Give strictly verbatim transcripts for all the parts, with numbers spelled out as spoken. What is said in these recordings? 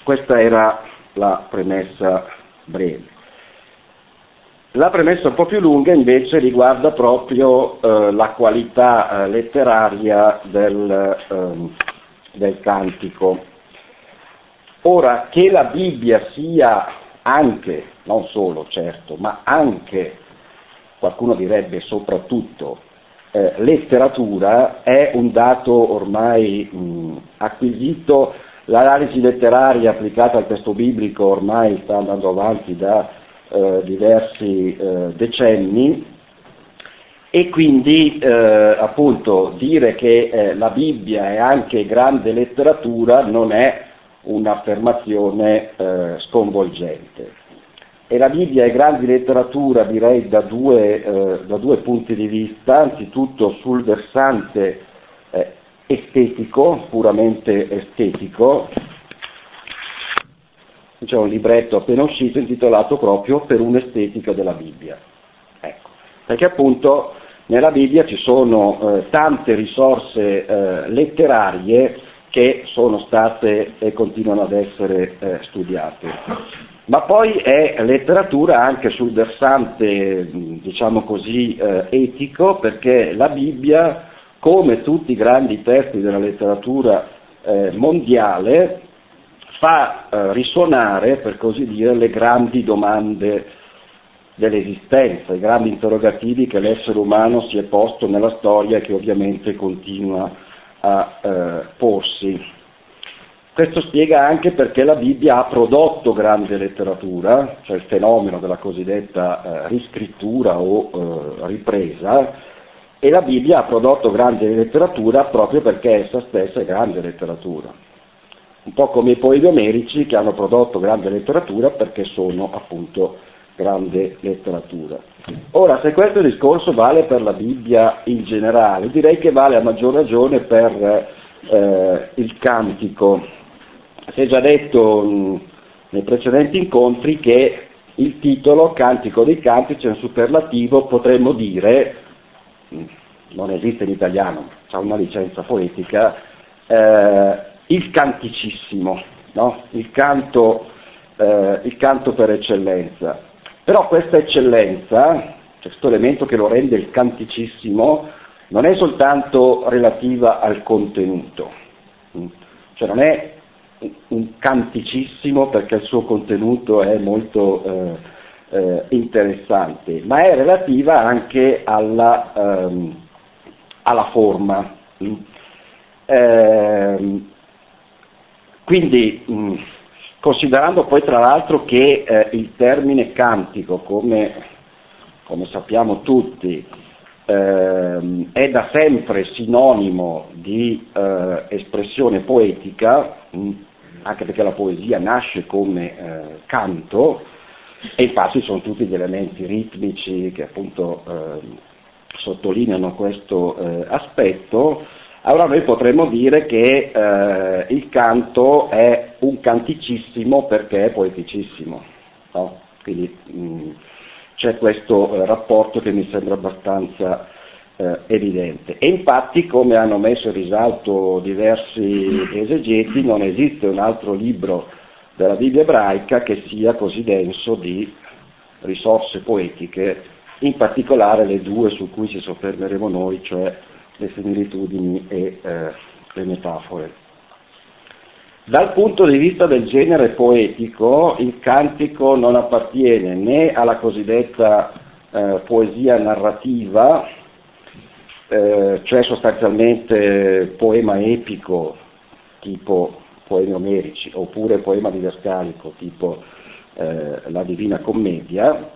questa era la premessa breve. La premessa un po' più lunga invece riguarda proprio eh, la qualità eh, letteraria del, ehm, del cantico. Ora, che la Bibbia sia anche, non solo certo, ma anche, qualcuno direbbe soprattutto, eh, letteratura, è un dato ormai mh, acquisito. L'analisi letteraria applicata al testo biblico ormai sta andando avanti da Eh, diversi eh, decenni, e quindi eh, appunto dire che eh, la Bibbia è anche grande letteratura non è un'affermazione eh, sconvolgente. E la Bibbia è grande letteratura, direi, da due, eh, da due punti di vista, anzitutto sul versante eh, estetico, puramente estetico. C'è un libretto appena uscito intitolato proprio Per un'estetica della Bibbia. Ecco, perché appunto nella Bibbia ci sono eh, tante risorse eh, letterarie che sono state e continuano ad essere eh, studiate. Ma poi è letteratura anche sul versante, diciamo così, eh, etico, perché la Bibbia, come tutti i grandi testi della letteratura eh, mondiale, fa eh, risuonare, per così dire, le grandi domande dell'esistenza, i grandi interrogativi che l'essere umano si è posto nella storia e che ovviamente continua a eh, porsi. Questo spiega anche perché la Bibbia ha prodotto grande letteratura, cioè il fenomeno della cosiddetta eh, riscrittura o eh, ripresa, e la Bibbia ha prodotto grande letteratura proprio perché essa stessa è grande letteratura. Un po' come i poeti omerici che hanno prodotto grande letteratura perché sono appunto grande letteratura. Ora, se questo discorso vale per la Bibbia in generale, direi che vale a maggior ragione per eh, il cantico. Si è già detto mh, nei precedenti incontri che il titolo Cantico dei Cantici è un superlativo, potremmo dire, mh, non esiste in italiano, ha una licenza poetica, eh, il canticissimo, no? il, canto, eh, il canto per eccellenza. Però questa eccellenza, cioè questo elemento che lo rende il canticissimo, non è soltanto relativa al contenuto, cioè non è un canticissimo perché il suo contenuto è molto eh, eh, interessante, ma è relativa anche alla, ehm, alla forma. Eh, Quindi, mh, considerando poi tra l'altro che eh, il termine cantico, come, come sappiamo tutti, ehm, è da sempre sinonimo di eh, espressione poetica, mh, anche perché la poesia nasce come eh, canto, e infatti sono tutti gli elementi ritmici che appunto eh, sottolineano questo eh, aspetto. Allora noi potremmo dire che eh, il canto è un canticissimo perché è poeticissimo, no? Quindi mh, c'è questo eh, rapporto che mi sembra abbastanza eh, evidente. E infatti, come hanno messo in risalto diversi esegeti, non esiste un altro libro della Bibbia ebraica che sia così denso di risorse poetiche, in particolare le due su cui ci soffermeremo noi, cioè le similitudini e eh, le metafore. Dal punto di vista del genere poetico, il cantico non appartiene né alla cosiddetta eh, poesia narrativa, eh, cioè sostanzialmente poema epico tipo poemi omerici, oppure poema didascalico tipo eh, la Divina Commedia,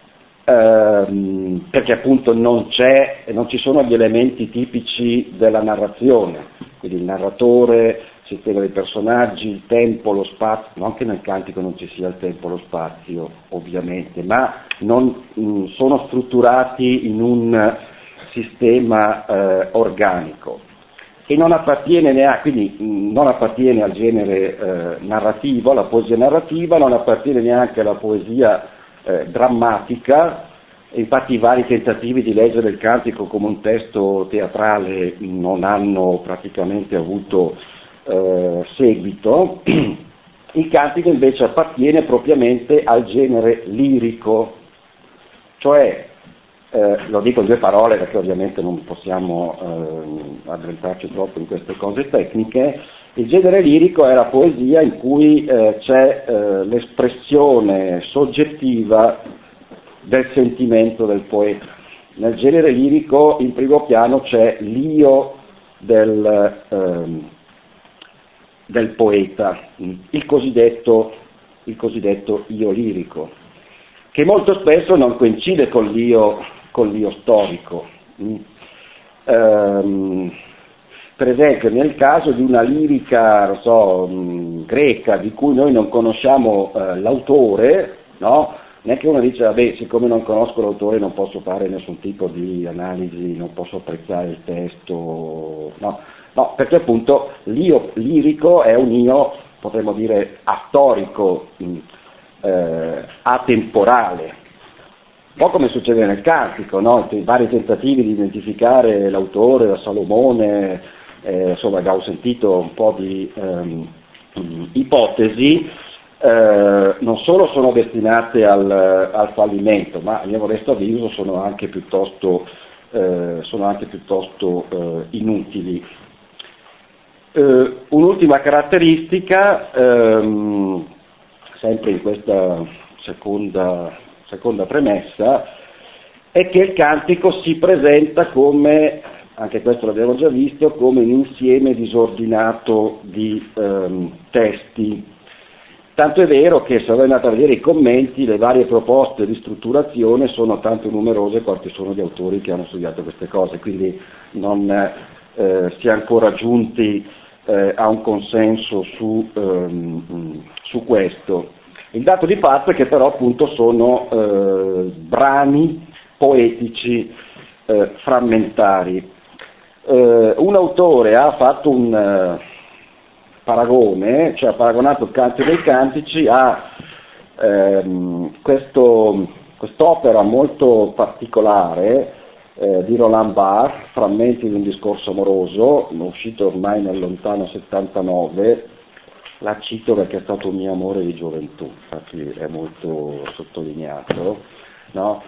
ehm, perché appunto non c'è, non ci sono gli elementi tipici della narrazione, quindi il narratore, il sistema dei personaggi, il tempo, lo spazio, non che nel cantico non ci sia il tempo, lo spazio ovviamente, ma non mh, sono strutturati in un sistema eh, organico. E non appartiene neanche, quindi mh, non appartiene al genere eh, narrativo, alla poesia narrativa, non appartiene neanche alla poesia eh, drammatica. Infatti i vari tentativi di leggere il cantico come un testo teatrale non hanno praticamente avuto eh, seguito, Il cantico invece appartiene propriamente al genere lirico, cioè, eh, lo dico in due parole perché ovviamente non possiamo eh, addentrarci troppo in queste cose tecniche. Il genere lirico è la poesia in cui eh, c'è eh, l'espressione soggettiva del sentimento del poeta. Nel genere lirico in primo piano c'è l'io del, ehm, del poeta, il cosiddetto, il cosiddetto io lirico, che molto spesso non coincide con l'io, con l'io storico. Ehm, per esempio nel caso di una lirica, non so, mh, greca di cui noi non conosciamo eh, l'autore, no? Non è che uno dice, vabbè, siccome non conosco l'autore non posso fare nessun tipo di analisi, non posso apprezzare il testo, no, no, perché appunto l'io lirico è un io, potremmo dire, astorico, mh, eh, atemporale. Un po' come succede nel cantico, no? I vari tentativi di identificare l'autore da Salomone, eh, insomma abbiamo sentito un po' di ehm, ipotesi, eh, non solo sono destinate al, al fallimento, ma a mio modesto avviso sono anche piuttosto, eh, sono anche piuttosto eh, inutili. Eh, un'ultima caratteristica, ehm, sempre in questa seconda, seconda premessa, è che il cantico si presenta come, anche questo l'abbiamo già visto, come un insieme disordinato di ehm, testi. Tanto è vero che se voi andate a vedere i commenti, le varie proposte di strutturazione sono tanto numerose quanti sono gli autori che hanno studiato queste cose, quindi non eh, si è ancora giunti eh, a un consenso su, ehm, su questo. Il dato di fatto è che però appunto sono eh, brani poetici eh, frammentari. Eh, un autore ha fatto un eh, paragone, cioè ha paragonato il Cantico dei Cantici a ehm, questo, quest'opera molto particolare eh, di Roland Barthes, Frammenti di un discorso amoroso, uscito ormai nel lontano settantanove, la cito perché è stato un mio amore di gioventù, infatti è molto sottolineato, no?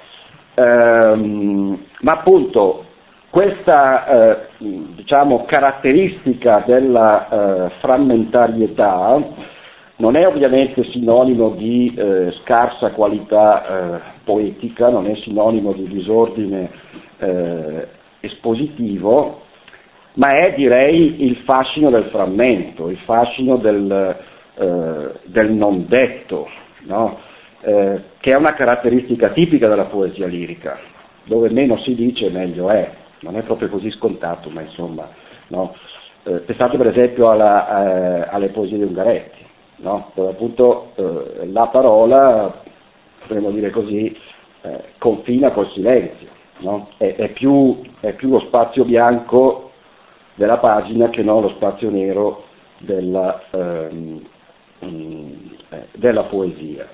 Ehm, ma appunto questa eh, diciamo, caratteristica della eh, frammentarietà non è ovviamente sinonimo di eh, scarsa qualità eh, poetica, non è sinonimo di disordine eh, espositivo, ma è direi il fascino del frammento, il fascino del, eh, del non detto, no? eh, che è una caratteristica tipica della poesia lirica, dove meno si dice meglio è. Non è proprio così scontato, ma insomma, no? eh, pensate per esempio alla, eh, alle poesie di Ungaretti, no? Dove appunto eh, la parola, potremmo dire così, eh, confina col silenzio, no? è, è, più, è più lo spazio bianco della pagina che non lo spazio nero della, ehm, eh, della poesia.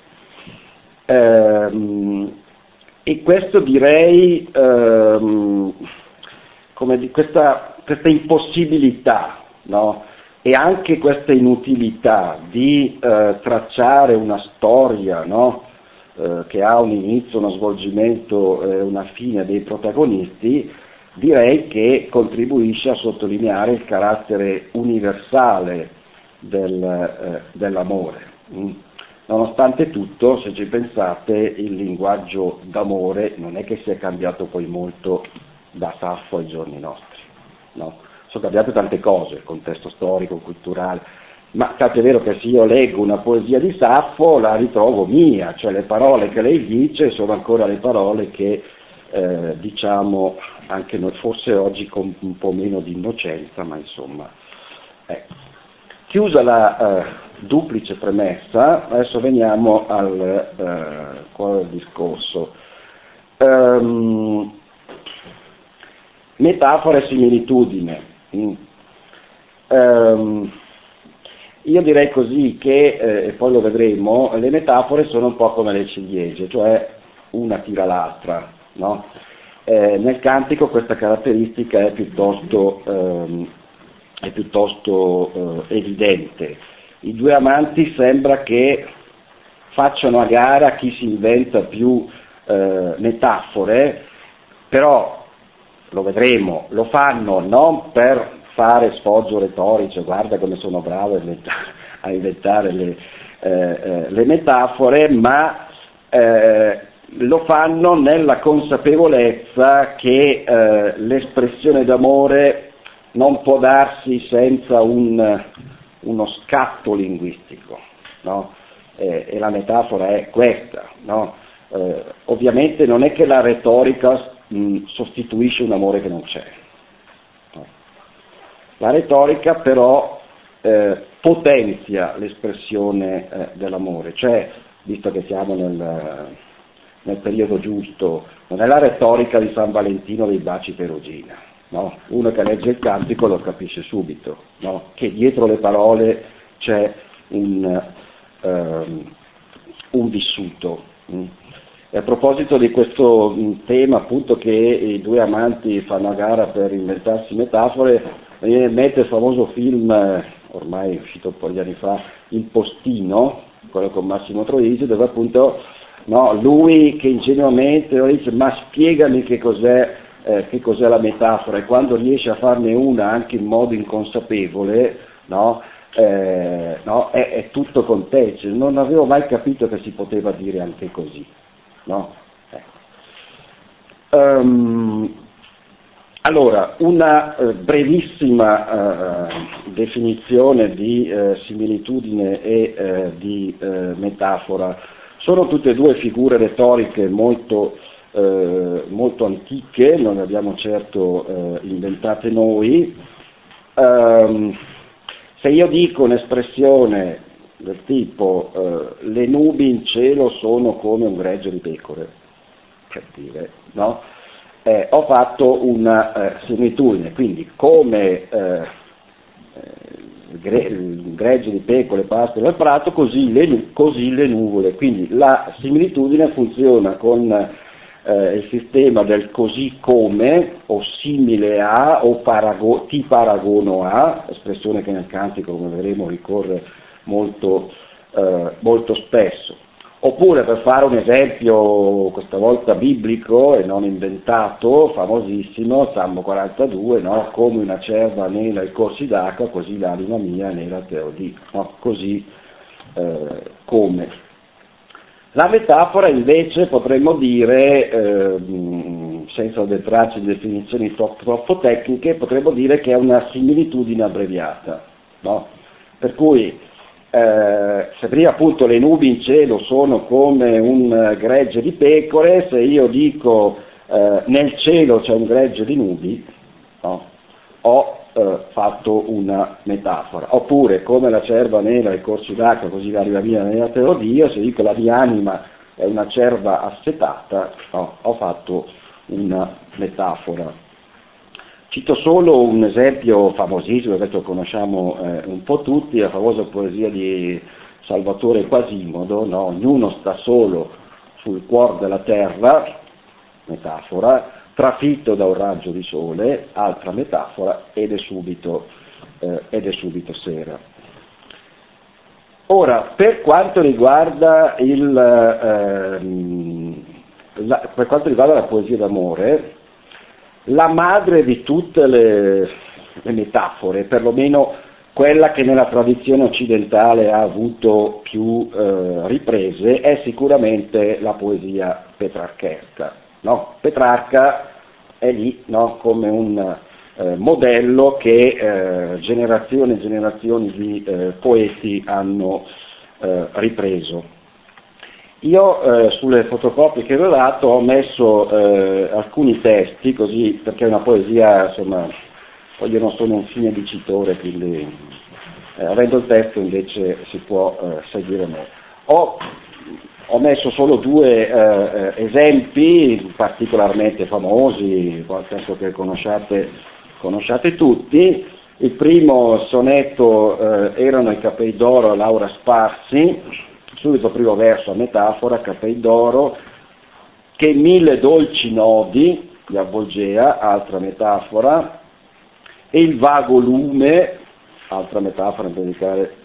Ehm, e questo direi... Ehm, come di questa, questa impossibilità, no? E anche questa inutilità di eh, tracciare una storia, no? eh, che ha un inizio, uno svolgimento e eh, una fine dei protagonisti, direi che contribuisce a sottolineare il carattere universale del, eh, dell'amore. Mm. Nonostante tutto, se ci pensate, il linguaggio d'amore non è che sia cambiato poi molto da Saffo ai giorni nostri, no? Sono cambiate tante cose, il contesto storico, culturale, ma tanto è vero che se io leggo una poesia di Saffo la ritrovo mia, cioè le parole che lei dice sono ancora le parole che eh, diciamo anche noi, forse oggi con un po' meno di innocenza, ma insomma. Ecco. Chiusa la eh, duplice premessa, adesso veniamo al eh, cuore del discorso. Um, Metafora e similitudine. Mm. Um, io direi così che, eh, e poi lo vedremo, le metafore sono un po' come le ciliegie, cioè una tira l'altra, no? Eh, nel cantico questa caratteristica è piuttosto, ehm, è piuttosto eh, evidente. i due amanti sembra che facciano a gara chi si inventa più eh, metafore, però lo vedremo, lo fanno non per fare sfoggio retorico, guarda come sono bravo a inventare, a inventare le, eh, eh, le metafore, ma eh, lo fanno nella consapevolezza che eh, l'espressione d'amore non può darsi senza un, uno scatto linguistico, no? eh, e la metafora è questa, no? eh, ovviamente non è che la retorica mh, sostituisce un amore che non c'è, no? La retorica però eh, potenzia l'espressione eh, dell'amore, cioè, visto che siamo nel, nel periodo giusto, non è la retorica di San Valentino dei baci perugina, no? Uno che legge il cantico lo capisce subito, no? Che dietro le parole c'è un, um, un vissuto. Mm. E a proposito di questo um, tema, appunto, che i due amanti fanno a gara per inventarsi metafore, mi viene in mente il famoso film, eh, ormai è uscito un po' di anni fa, Il Postino, quello con Massimo Troisi, dove appunto no, lui che ingenuamente dice ma spiegami che cos'è, eh, che cos'è la metafora, e quando riesce a farne una anche in modo inconsapevole, no, eh, no, è, è tutto con te, cioè, non avevo mai capito che si poteva dire anche così, no? Eh. Um, allora, una eh, brevissima eh, definizione di eh, similitudine e eh, di eh, metafora. Sono tutte e due figure retoriche molto, eh, molto antiche, non le abbiamo certo eh, inventate noi. Um, se io dico un'espressione del tipo eh, le nubi in cielo sono come un gregge di pecore, per dire, no? Eh, ho fatto una eh, similitudine, quindi come eh, il gregge di pecore pascono nel prato, così le, così le nuvole, quindi la similitudine funziona con eh, il sistema del così come, o simile a, o parago, ti paragono a, espressione che nel cantico, come vedremo, ricorre molto, eh, molto spesso. Oppure, per fare un esempio questa volta biblico e non inventato, famosissimo, Salmo quarantadue, no? Come una cerva anela i corsi d'acqua, così l'anima mia anela te lo dico, no? Così eh, come. La metafora invece potremmo dire, eh, senza addentrarci in definizioni troppo, troppo tecniche, potremmo dire che è una similitudine abbreviata, no? Per cui Eh, se prima appunto le nubi in cielo sono come un gregge di pecore, se io dico eh, nel cielo c'è un gregge di nubi, no, ho eh, fatto una metafora. Oppure come la cerva nera ai corsi d'acqua, così la riva mia nella te lo Dio, se dico la mia anima è una cerva assetata, no, ho fatto una metafora. Cito solo un esempio famosissimo, che lo conosciamo eh, un po' tutti, la famosa poesia di Salvatore Quasimodo, no? Ognuno sta solo sul cuor della terra, metafora, trafitto da un raggio di sole, altra metafora, ed è subito, eh, ed è subito sera. Ora, per quanto riguarda il, ehm, la, per quanto riguarda la poesia d'amore, la madre di tutte le, le metafore, perlomeno quella che nella tradizione occidentale ha avuto più eh, riprese, è sicuramente la poesia petrarchesca, no? Petrarca è lì, no? Come un eh, modello che eh, generazioni e generazioni di eh, poeti hanno eh, ripreso. Io eh, sulle fotocopie che vi ho dato ho messo eh, alcuni testi, così, perché è una poesia, insomma, poi io non sono un fine dicitore, quindi eh, avendo il testo invece si può eh, seguire me. Ho, ho messo solo due eh, esempi particolarmente famosi, penso che conosciate, conosciate tutti. Il primo sonetto eh, Erano i capelli d'oro a Laura Sparsi, subito primo verso a metafora, capelli d'oro, che mille dolci nodi li avvolgea, altra metafora, e il vago lume, altra metafora per indicare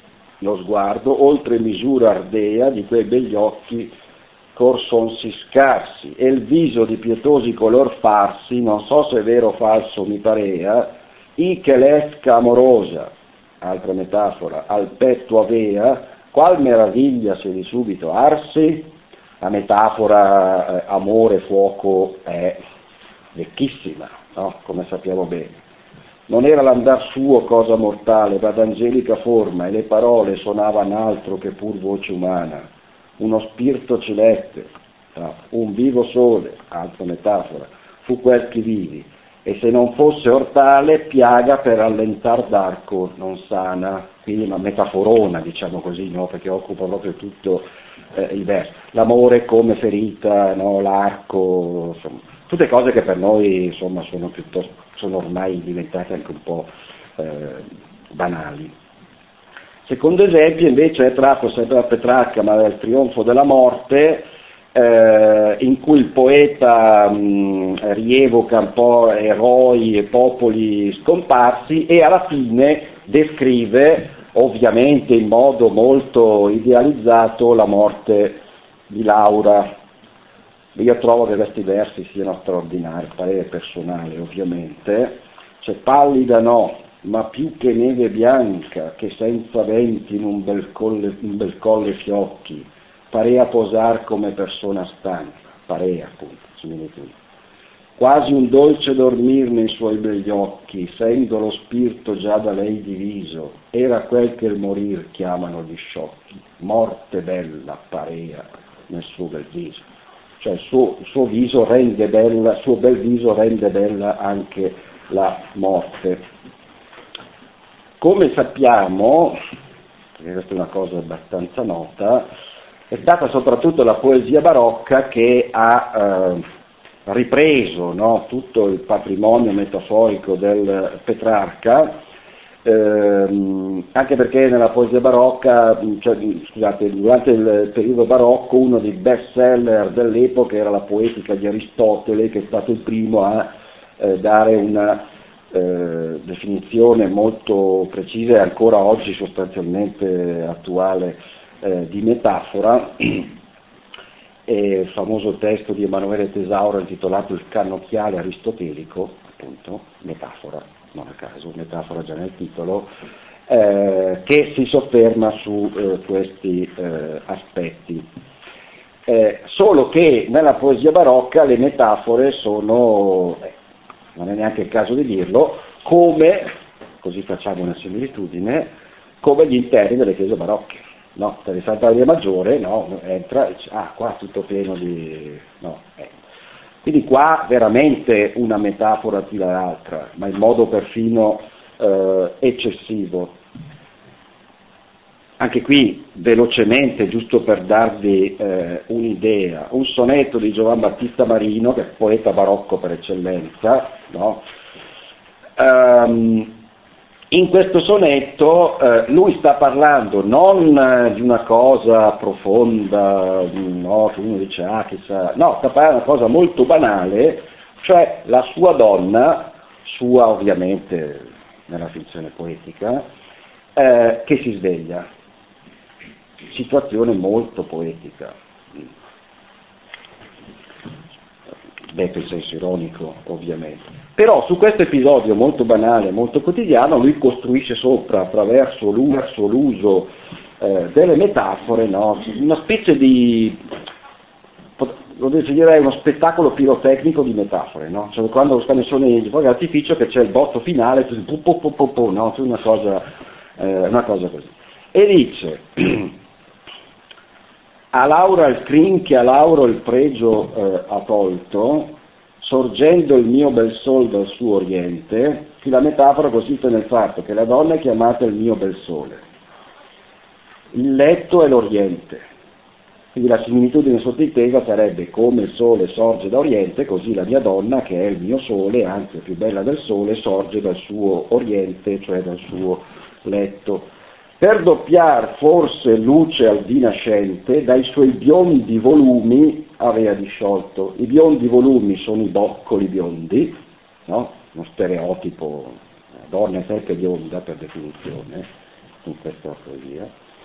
lo sguardo, oltre misura ardea di quei begli occhi corsonsi scarsi, e il viso di pietosi color farsi, non so se è vero o falso mi parea, i che l'esca amorosa, altra metafora, al petto avea, qual meraviglia se di subito arsi. La metafora eh, amore, fuoco è vecchissima, no? Come sappiamo bene. Non era l'andar suo cosa mortale, ma d'angelica forma, e le parole suonavano altro che pur voce umana, uno spirito celeste, no? Un vivo sole, altra metafora, fu quel che vivi, e se non fosse ortale, piaga per allentar d'arco non sana, quindi una metaforona, diciamo così, no? Perché occupa proprio tutto eh, il verso. L'amore come ferita, no? L'arco, insomma, tutte cose che per noi insomma sono piuttosto, sono ormai diventate anche un po' eh, banali. Secondo esempio invece è tratto sempre da Petrarca, ma dal Trionfo della morte, eh, in cui il poeta mh, rievoca un po' eroi e popoli scomparsi e alla fine descrive, ovviamente in modo molto idealizzato, la morte di Laura. Io trovo che questi versi siano straordinari, parere personale ovviamente. Cioè, pallida no, ma più che neve bianca, che senza venti in un bel colle, un bel colle fiocchi, parea posar come persona stanca, parea appunto, similitudine. Quasi un dolce dormir nei suoi begli occhi, sendo lo spirito già da lei diviso, era quel che il morir chiamano gli sciocchi, morte bella parea nel suo bel viso. Cioè il suo, il suo viso rende bella, il suo bel viso rende bella anche la morte. Come sappiamo, e questa è una cosa abbastanza nota, è stata soprattutto la poesia barocca che ha eh, ripreso, no, tutto il patrimonio metaforico del Petrarca, ehm, anche perché nella poesia barocca, cioè, scusate, durante il periodo barocco uno dei best seller dell'epoca era la poetica di Aristotele, che è stato il primo a eh, dare una eh, definizione molto precisa e ancora oggi sostanzialmente attuale eh, di metafora. E il famoso testo di Emanuele Tesauro intitolato Il cannocchiale aristotelico, appunto, metafora, non a caso, metafora già nel titolo, eh, che si sofferma su eh, questi eh, aspetti. Eh, solo che nella poesia barocca le metafore sono, eh, non è neanche il caso di dirlo, come, così facciamo una similitudine, come gli interni delle chiese barocche. No, per il Santa Maria Maggiore, no, entra e dice, ah, qua tutto pieno di... no, eh. Quindi qua veramente una metafora tira l'altra, ma in modo perfino eh, eccessivo. Anche qui, velocemente, giusto per darvi eh, un'idea, un sonetto di Giovan Battista Marino, che è poeta barocco per eccellenza, no? Um, In questo sonetto eh, lui sta parlando non eh, di una cosa profonda, no, che uno dice, ah, chissà, no, sta parlando di una cosa molto banale, cioè la sua donna, sua ovviamente nella finzione poetica, eh, che si sveglia. Situazione molto poetica, detto in senso ironico ovviamente. Però su questo episodio molto banale, molto quotidiano, lui costruisce sopra, attraverso l'uso eh, delle metafore, no? Una specie di, lo definirei uno spettacolo pirotecnico di metafore, no? Cioè quando, quando sono i fuochi d'artificio che c'è il botto finale, pu, pu, pu, pu, pu, no? Una cosa, eh, una cosa così. E dice, a Laura il crin che a Lauro il pregio eh, ha tolto, sorgendo il mio bel sol dal suo oriente, qui la metafora consiste nel fatto che la donna è chiamata il mio bel sole, il letto è l'oriente, quindi la similitudine sottintesa sarebbe come il sole sorge da oriente, così la mia donna, che è il mio sole, anzi è più bella del sole, sorge dal suo oriente, cioè dal suo letto. Per doppiar forse luce al dì nascente, dai suoi biondi volumi aveva disciolto. I biondi volumi sono i boccoli biondi, no? Uno stereotipo, la donna è sempre bionda per definizione, in questa poesia.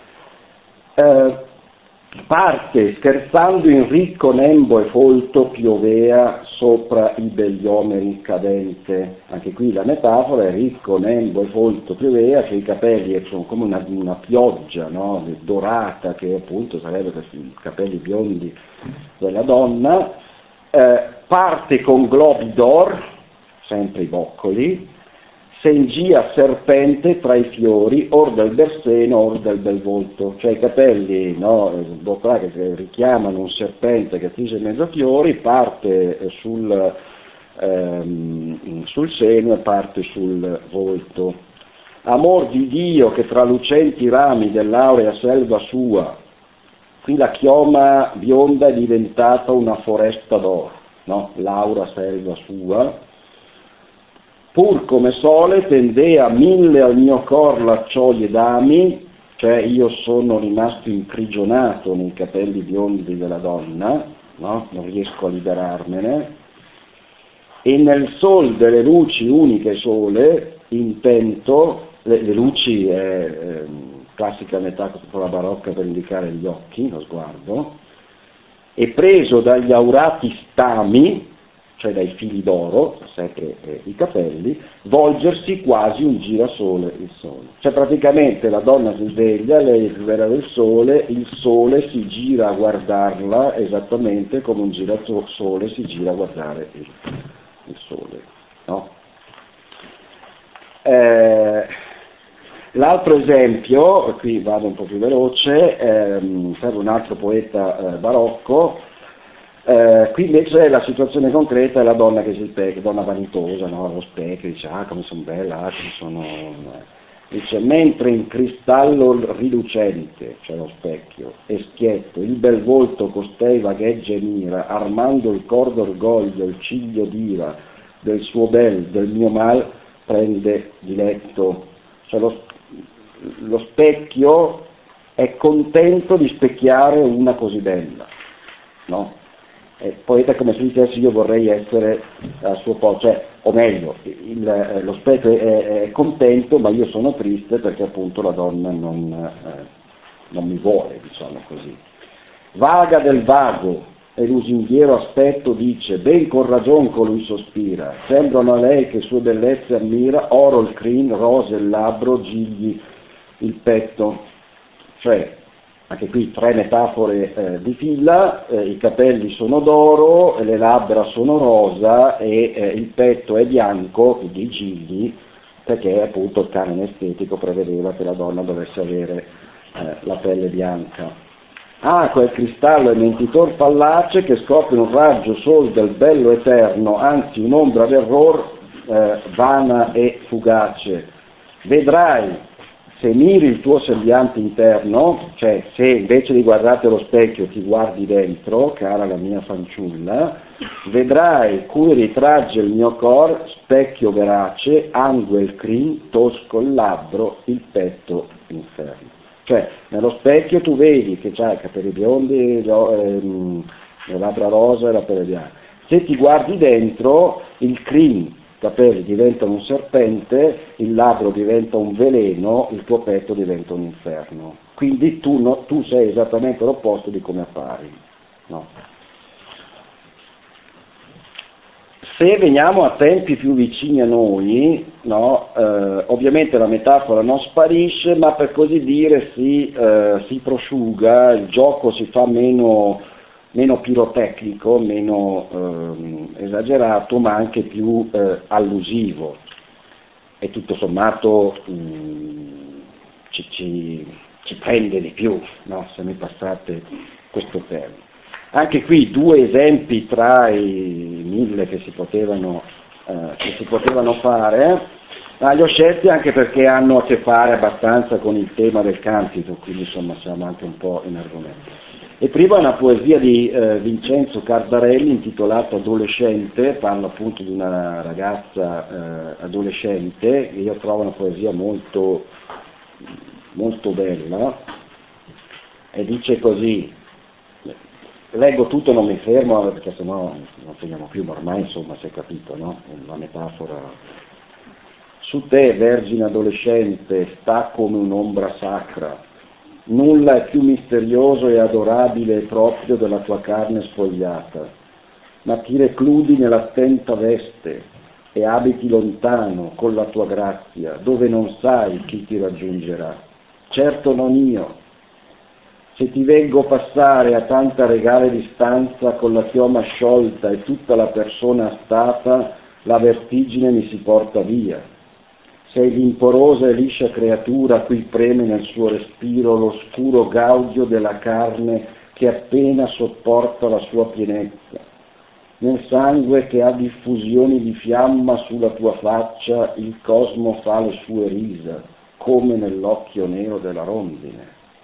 Eh, parte scherzando in ricco nembo e folto piovea sopra i beliomeri cadente. Anche qui la metafora è ricco nembo e folto piovea, che i capelli sono come una, una pioggia, no? Dorata, che appunto sarebbe i capelli biondi della donna. Eh, parte con globi d'or, sempre i boccoli, sengia serpente tra i fiori, or del bel seno, or del bel volto, cioè i capelli, no, che richiamano un serpente che tise in mezzo a fiori, parte sul, ehm, sul seno e parte sul volto. Amor di Dio che tra lucenti rami dell'aurea selva sua, qui la chioma bionda è diventata una foresta d'oro, no? L'aura selva sua, pur come sole tendea mille al mio cor laccioie d'ami, cioè io sono rimasto imprigionato nei capelli biondi della donna, no? Non riesco a liberarmene, e nel sol delle luci uniche sole, intento, le, le luci è eh, classica metafora barocca per indicare gli occhi, lo sguardo, e preso dagli aurati stami, cioè dai fili d'oro, sempre eh, i capelli, volgersi quasi un girasole il sole. Cioè praticamente la donna si sveglia, lei è vera del sole, il sole si gira a guardarla esattamente come un girasole si gira a guardare il, il sole. No? Eh, l'altro esempio, qui vado un po' più veloce, ehm, serve un altro poeta eh, barocco. Eh, qui invece la situazione concreta è la donna che si specchia, donna vanitosa, no? Allo specchio, dice ah come sono bella, ah, come sono... dice mentre in cristallo rilucente, cioè lo specchio, e schietto, il bel volto costei vagheggia e mira, armando il cor d'orgoglio, il ciglio d'ira, del suo bel, del mio mal, prende diletto. Cioè lo, lo specchio è contento di specchiare una così bella, no? Il poeta come se dicesse io vorrei essere al suo posto, cioè, o meglio, il, eh, lo specchio è, è contento ma io sono triste perché appunto la donna non, eh, non mi vuole, diciamo così. Vaga del vago e lusinghiero aspetto dice, ben con ragion colui sospira, sembrano a lei che sue bellezze ammira, oro il crin, rose il labbro, gigli il petto, cioè anche qui tre metafore eh, di fila, eh, i capelli sono d'oro, le labbra sono rosa e eh, il petto è bianco, quindi i gigli, perché appunto il canone estetico prevedeva che la donna dovesse avere eh, la pelle bianca. Ah, quel cristallo è mentitor fallace che scopre un raggio sol del bello eterno, anzi un'ombra d'error eh, vana e fugace. Vedrai, se miri il tuo sembiante interno, cioè se invece di guardarti allo specchio ti guardi dentro, cara la mia fanciulla, vedrai cui ritragge il mio cor, specchio verace, angue il crin, tosco il labbro, il petto inferno. Cioè nello specchio tu vedi che c'hai i capelli biondi, ehm, le labbra rosa e la pelle bianca. Se ti guardi dentro, il crin, i capelli diventano un serpente, il labbro diventa un veleno, il tuo petto diventa un inferno. Quindi tu, no, tu sei esattamente l'opposto di come appari. No. Se veniamo a tempi più vicini a noi, no, eh, ovviamente la metafora non sparisce, ma per così dire si, eh, si prosciuga, il gioco si fa meno... meno pirotecnico, meno eh, esagerato, ma anche più eh, allusivo e tutto sommato mh, ci, ci, ci prende di più, no? Se mi passate questo termine. Anche qui due esempi tra i mille che si potevano, eh, che si potevano fare, ma li ho scelti anche perché hanno a che fare abbastanza con il tema del cantito, quindi insomma siamo anche un po' in argomento. Il primo è una poesia di eh, Vincenzo Cardarelli intitolata Adolescente, parla appunto di una ragazza eh, adolescente, e io trovo una poesia molto, molto bella, e dice così, leggo tutto, non mi fermo perché sennò non finiamo più, ma ormai insomma si è capito, no? La metafora. Su te, vergine adolescente, sta come un'ombra sacra, Nulla è più misterioso e adorabile e proprio della tua carne spogliata, ma ti recludi nella stenta veste e abiti lontano con la tua grazia, dove non sai chi ti raggiungerà. Certo non io. Se ti vengo passare a tanta regale distanza con la chioma sciolta e tutta la persona stata, la vertigine mi si porta via. Sei l'imporosa e liscia creatura a cui preme nel suo respiro l'oscuro gaudio della carne che appena sopporta la sua pienezza. Nel sangue che ha diffusioni di fiamma sulla tua faccia il cosmo fa le sue risa, come nell'occhio nero della rondine.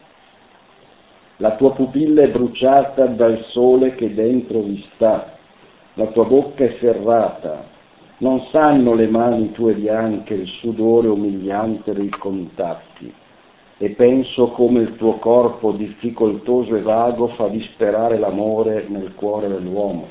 La tua pupilla è bruciata dal sole che dentro vi sta, la tua bocca è serrata. Non sanno le mani tue bianche il sudore umiliante dei contatti, e penso come il tuo corpo difficoltoso e vago fa disperare l'amore nel cuore dell'uomo.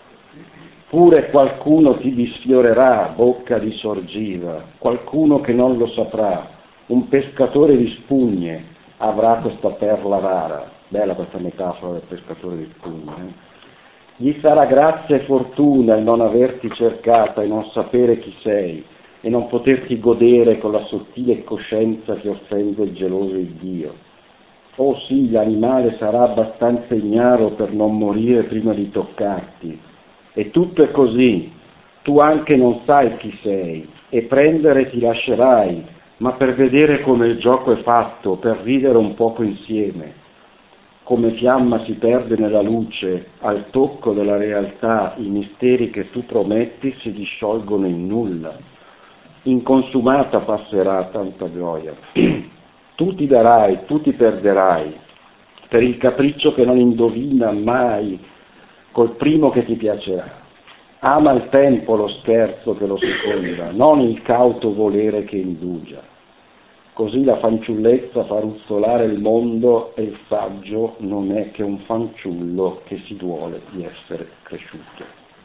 Pure qualcuno ti disfiorerà, bocca di sorgiva, qualcuno che non lo saprà, un pescatore di spugne avrà questa perla rara. Bella questa metafora del pescatore di spugne, eh? Gli sarà grazia e fortuna il non averti cercata e non sapere chi sei e non poterti godere con la sottile coscienza che offende il geloso Iddio. Oh sì, l'animale sarà abbastanza ignaro per non morire prima di toccarti. E tutto è così, tu anche non sai chi sei e prendere ti lascerai, ma per vedere come il gioco è fatto, per ridere un poco insieme. Come fiamma si perde nella luce, al tocco della realtà i misteri che tu prometti si disciolgono in nulla. Inconsumata passerà tanta gioia. Tu ti darai, tu ti perderai, per il capriccio che non indovina mai col primo che ti piacerà. Ama il tempo lo scherzo che lo seconda, non il cauto volere che indugia. Così la fanciullezza fa ruzzolare il mondo e il saggio non è che un fanciullo che si duole di essere cresciuto.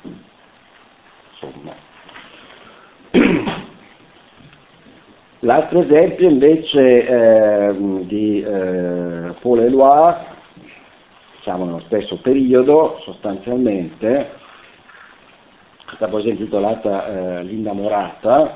Insomma. L'altro esempio invece eh, di eh, Paul Éluard, siamo nello stesso periodo sostanzialmente, questa poesia intitolata eh, L'Innamorata.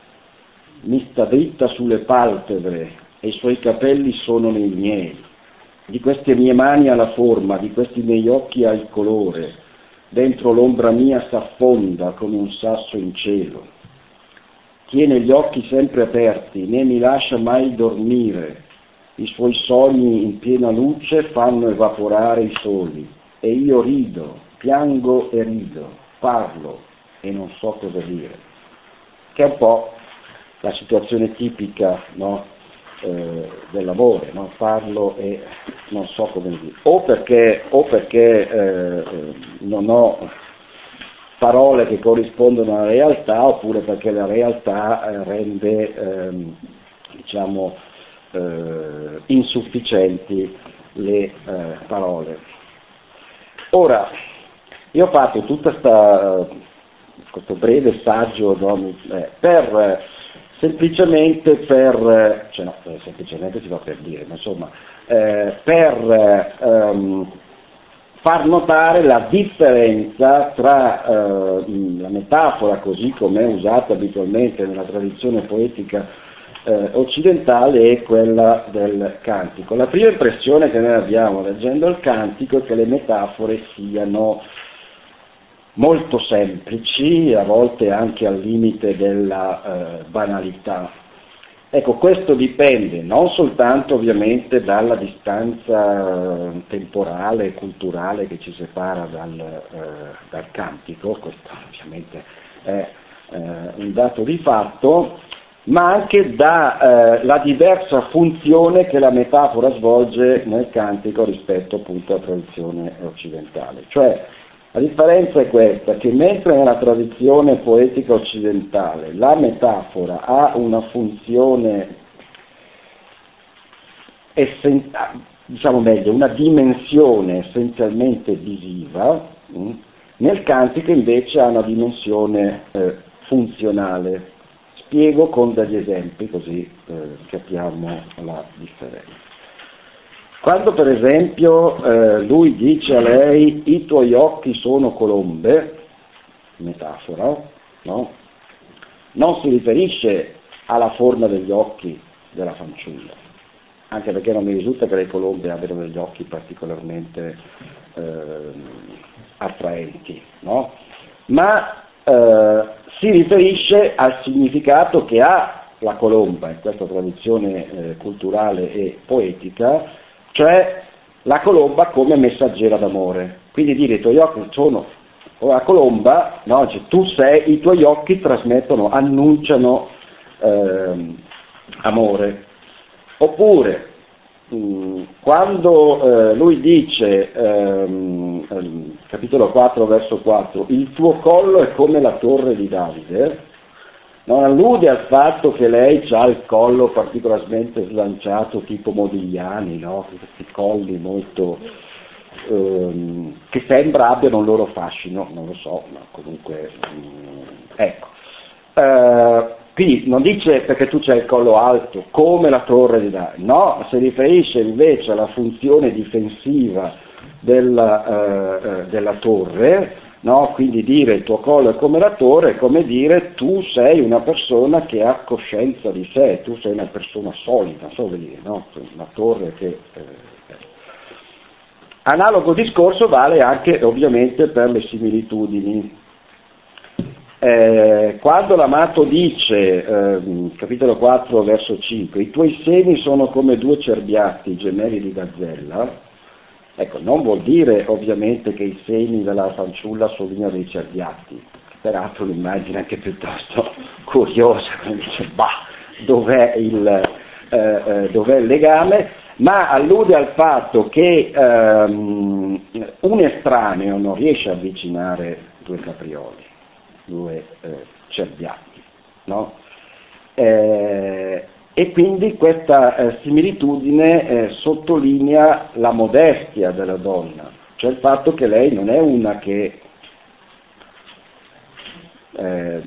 Mi sta dritta sulle palpebre e i suoi capelli sono nei miei, di queste mie mani ha la forma, di questi miei occhi ha il colore, dentro l'ombra mia s'affonda come un sasso in cielo. Tiene gli occhi sempre aperti, né mi lascia mai dormire, i suoi sogni in piena luce fanno evaporare i soli, e io rido, piango e rido, parlo e non so cosa dire, che è un po' la situazione tipica, no, eh, dell'amore, no? Parlo e non so come dire, o perché, o perché eh, non ho parole che corrispondono alla realtà, oppure perché la realtà eh, rende ehm, diciamo eh, insufficienti le eh, parole. Ora, io ho fatto tutto questo breve saggio, no, eh, per semplicemente per, cioè no, semplicemente si va per dire, ma insomma, eh, per ehm, far notare la differenza tra eh, la metafora così come è usata abitualmente nella tradizione poetica eh, occidentale e quella del cantico. La prima impressione che noi abbiamo leggendo il cantico è che le metafore siano molto semplici, a volte anche al limite della eh, banalità. Ecco, questo dipende non soltanto ovviamente dalla distanza temporale e culturale che ci separa dal, eh, dal cantico, questo ovviamente è eh, un dato di fatto, ma anche dalla eh, diversa funzione che la metafora svolge nel cantico rispetto appunto alla tradizione occidentale. Cioè, la differenza è questa, che mentre nella tradizione poetica occidentale la metafora ha una funzione, essen- diciamo meglio, una dimensione essenzialmente visiva, mh, nel cantico invece ha una dimensione eh, funzionale. Spiego con degli esempi così eh, capiamo la differenza. Quando per esempio eh, lui dice a lei i tuoi occhi sono colombe, metafora, no? Non si riferisce alla forma degli occhi della fanciulla, anche perché non mi risulta che le colombe abbiano degli occhi particolarmente eh, attraenti, no? Ma eh, si riferisce al significato che ha la colomba in questa tradizione eh, culturale e poetica, cioè la colomba come messaggera d'amore. Quindi dire i tuoi occhi sono la colomba, no? Cioè, tu sei, i tuoi occhi trasmettono, annunciano eh, amore. Oppure mh, quando eh, lui dice, ehm, capitolo quattro verso quattro, il tuo collo è come la torre di Davide, non allude al fatto che lei ha il collo particolarmente slanciato tipo Modigliani, no? Questi colli molto ehm, che sembra abbiano un loro fascino, non lo so, ma comunque mh, ecco. Eh, quindi non dice perché tu c'hai il collo alto come la torre di Davide, no, si riferisce invece alla funzione difensiva della, eh, eh, della torre. No? Quindi dire il tuo collo è come la torre è come dire tu sei una persona che ha coscienza di sé, tu sei una persona solida, so dire, no? Una torre che... Eh, Analogo discorso vale anche ovviamente per le similitudini. Eh, quando l'amato dice, eh, capitolo quattro verso cinque, i tuoi seni sono come due cerbiatti gemelli di gazzella, ecco, non vuol dire ovviamente che i seni della fanciulla somigliano dei cerbiatti, peraltro un'immagine anche piuttosto curiosa, dice, bah, dov'è il, eh, eh, dov'è il legame, ma allude al fatto che ehm, un estraneo non riesce a avvicinare due caprioli, due eh, cerbiatti, no? Eh, E quindi questa eh, similitudine eh, sottolinea la modestia della donna, cioè il fatto che lei non è una che eh,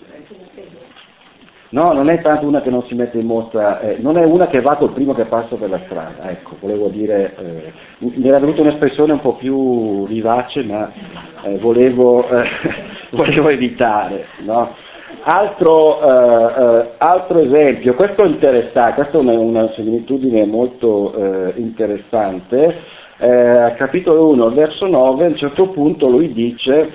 no, non è tanto una che non si mette in mostra, eh, non è una che va col primo che passa per la strada, ecco, volevo dire, eh, mi era venuta un'espressione un po' più vivace, ma eh, volevo, eh, volevo evitare, no? Altro, eh, eh, altro esempio, questo è interessante, questa è una, una similitudine molto eh, interessante, eh, capitolo uno, verso nove, a un certo punto lui dice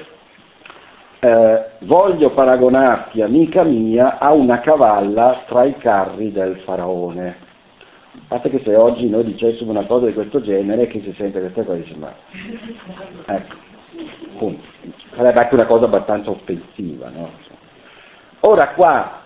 eh, voglio paragonarti, amica mia, a una cavalla tra i carri del faraone. A parte che se oggi noi dicessimo una cosa di questo genere, chi si sente questa cosa dice ma ecco, appunto, sarebbe anche una cosa abbastanza offensiva, no? Ora qua,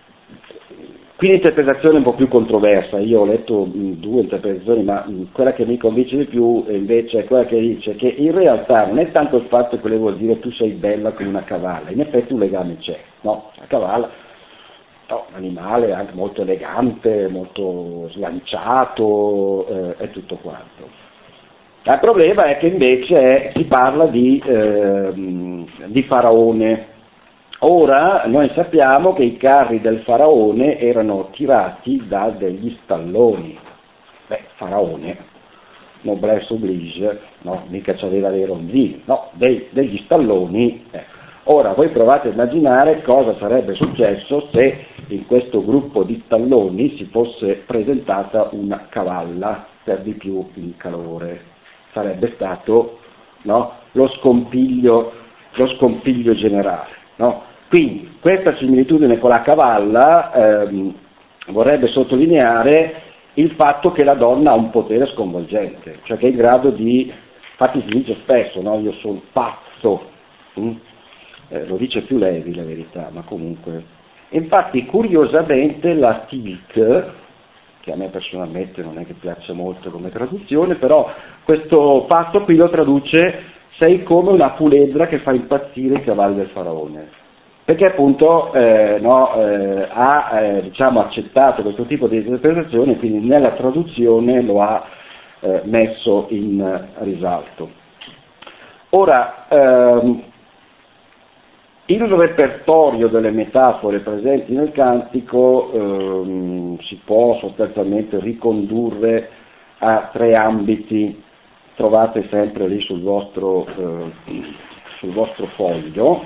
qui l'interpretazione è un po' più controversa, io ho letto mh, due interpretazioni, ma mh, quella che mi convince di più invece è quella che dice che in realtà non è tanto il fatto che lei vuol dire tu sei bella come una cavalla, in effetti un legame c'è, no? La cavalla è no, un animale anche molto elegante, molto slanciato eh, e tutto quanto. Il problema è che invece è, si parla di, eh, di faraone. Ora noi sappiamo che i carri del faraone erano tirati da degli stalloni. Beh, faraone, noblesse oblige, no? Mica c'aveva dei ronzini, no, dei, degli stalloni. Eh. Ora voi provate a immaginare cosa sarebbe successo se in questo gruppo di stalloni si fosse presentata una cavalla per di più in calore. Sarebbe stato, no, lo scompiglio, lo scompiglio generale. No? Quindi questa similitudine con la cavalla ehm, vorrebbe sottolineare il fatto che la donna ha un potere sconvolgente, cioè che è in grado di, infatti si dice spesso, no? Io sono pazzo, hm? eh, lo dice più Levi la verità, ma comunque. Infatti curiosamente la Tilk, che a me personalmente non è che piaccia molto come traduzione, però questo fatto qui lo traduce sei come una puledra che fa impazzire i cavalli del faraone, perché appunto eh, no, eh, ha eh, diciamo, accettato questo tipo di interpretazione e quindi nella traduzione lo ha eh, messo in risalto. Ora, ehm, il repertorio delle metafore presenti nel cantico ehm, si può sostanzialmente ricondurre ha tre ambiti, trovate sempre lì sul vostro, eh, sul vostro foglio.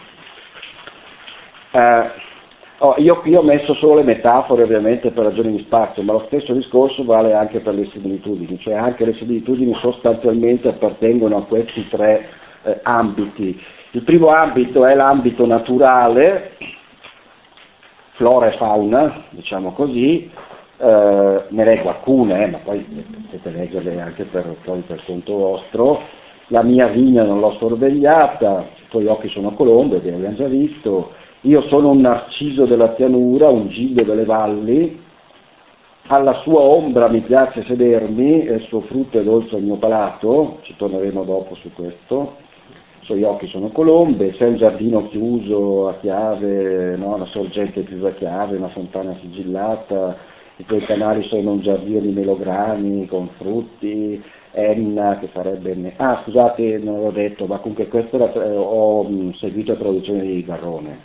Eh, oh, io qui ho messo solo le metafore ovviamente per ragioni di spazio, ma lo stesso discorso vale anche per le similitudini, cioè anche le similitudini sostanzialmente appartengono a questi tre eh, ambiti. Il primo ambito è l'ambito naturale, flora e fauna, diciamo così, eh, ne leggo alcune, eh, ma poi potete leggerle anche per, poi per conto vostro. La mia vigna non l'ho sorvegliata, i tuoi occhi sono colombe, che abbiamo già visto. Io sono un narciso della pianura, un giglio delle valli, alla sua ombra mi piace sedermi, e il suo frutto è dolce al mio palato, ci torneremo dopo su questo. I suoi occhi sono colombe, c'è un giardino chiuso a chiave, no? Una sorgente chiusa a chiave, una fontana sigillata, i tuoi canali sono un giardino di melograni con frutti, Enna che sarebbe... Ah, scusate, non l'avevo detto, ma comunque questa era, eh, ho mh, seguito la traduzione di Garrone.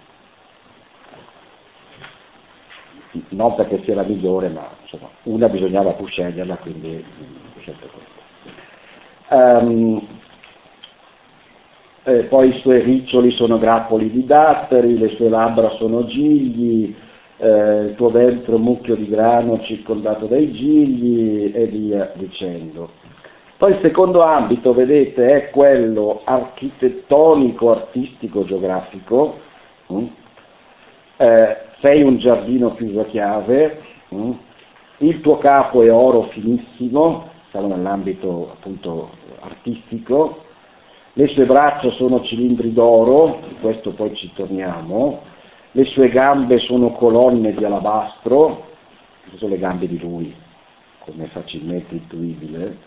Non perché sia la migliore, ma insomma, una bisognava pur sceglierla, quindi ho scelto questa. Um, eh, poi i suoi riccioli sono grappoli di datteri, le sue labbra sono gigli, eh, il tuo ventre è un mucchio di grano circondato dai gigli, e via dicendo. Poi il secondo ambito, vedete, è quello architettonico, artistico, geografico. Mm? Eh, sei un giardino chiuso a chiave, mm? Il tuo capo è oro finissimo, siamo nell'ambito appunto artistico, le sue braccia sono cilindri d'oro, di questo poi ci torniamo, le sue gambe sono colonne di alabastro, queste sono le gambe di lui, come facilmente intuibile.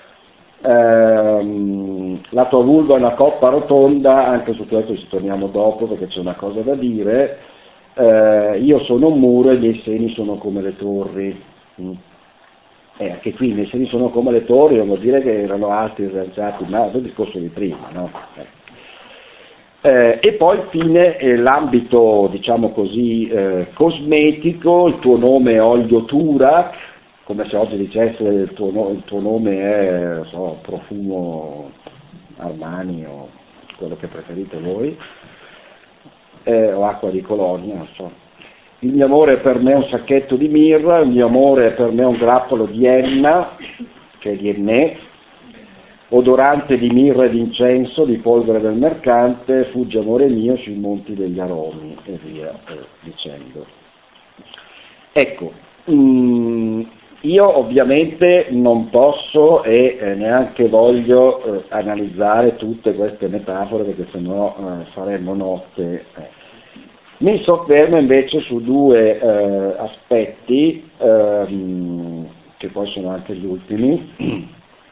Ehm, la tua vulva è una coppa rotonda, anche su questo ci torniamo dopo perché c'è una cosa da dire. Eh, io sono un muro e i miei seni sono come le torri. Mm. Eh, anche qui i miei seni sono come le torri, non vuol dire che erano alti e sganciati, ma è il discorso di prima, no? Eh. Eh, e poi infine eh, l'ambito, diciamo così, eh, cosmetico, il tuo nome è Olio Turak, come se oggi dicesse il tuo, no, il tuo nome è, so, Profumo Armani o quello che preferite voi, eh, o acqua di colonia, non so. Il mio amore per me è un sacchetto di mirra, il mio amore per me è un grappolo di enna, che è di ennè, odorante di mirra e di incenso, di polvere del mercante, fugge amore mio sui monti degli aromi, e via eh, dicendo. Ecco, mh, io ovviamente non posso e eh, neanche voglio eh, analizzare tutte queste metafore, perché sennò eh, faremmo notte. Eh. Mi soffermo invece su due eh, aspetti, ehm, che poi sono anche gli ultimi.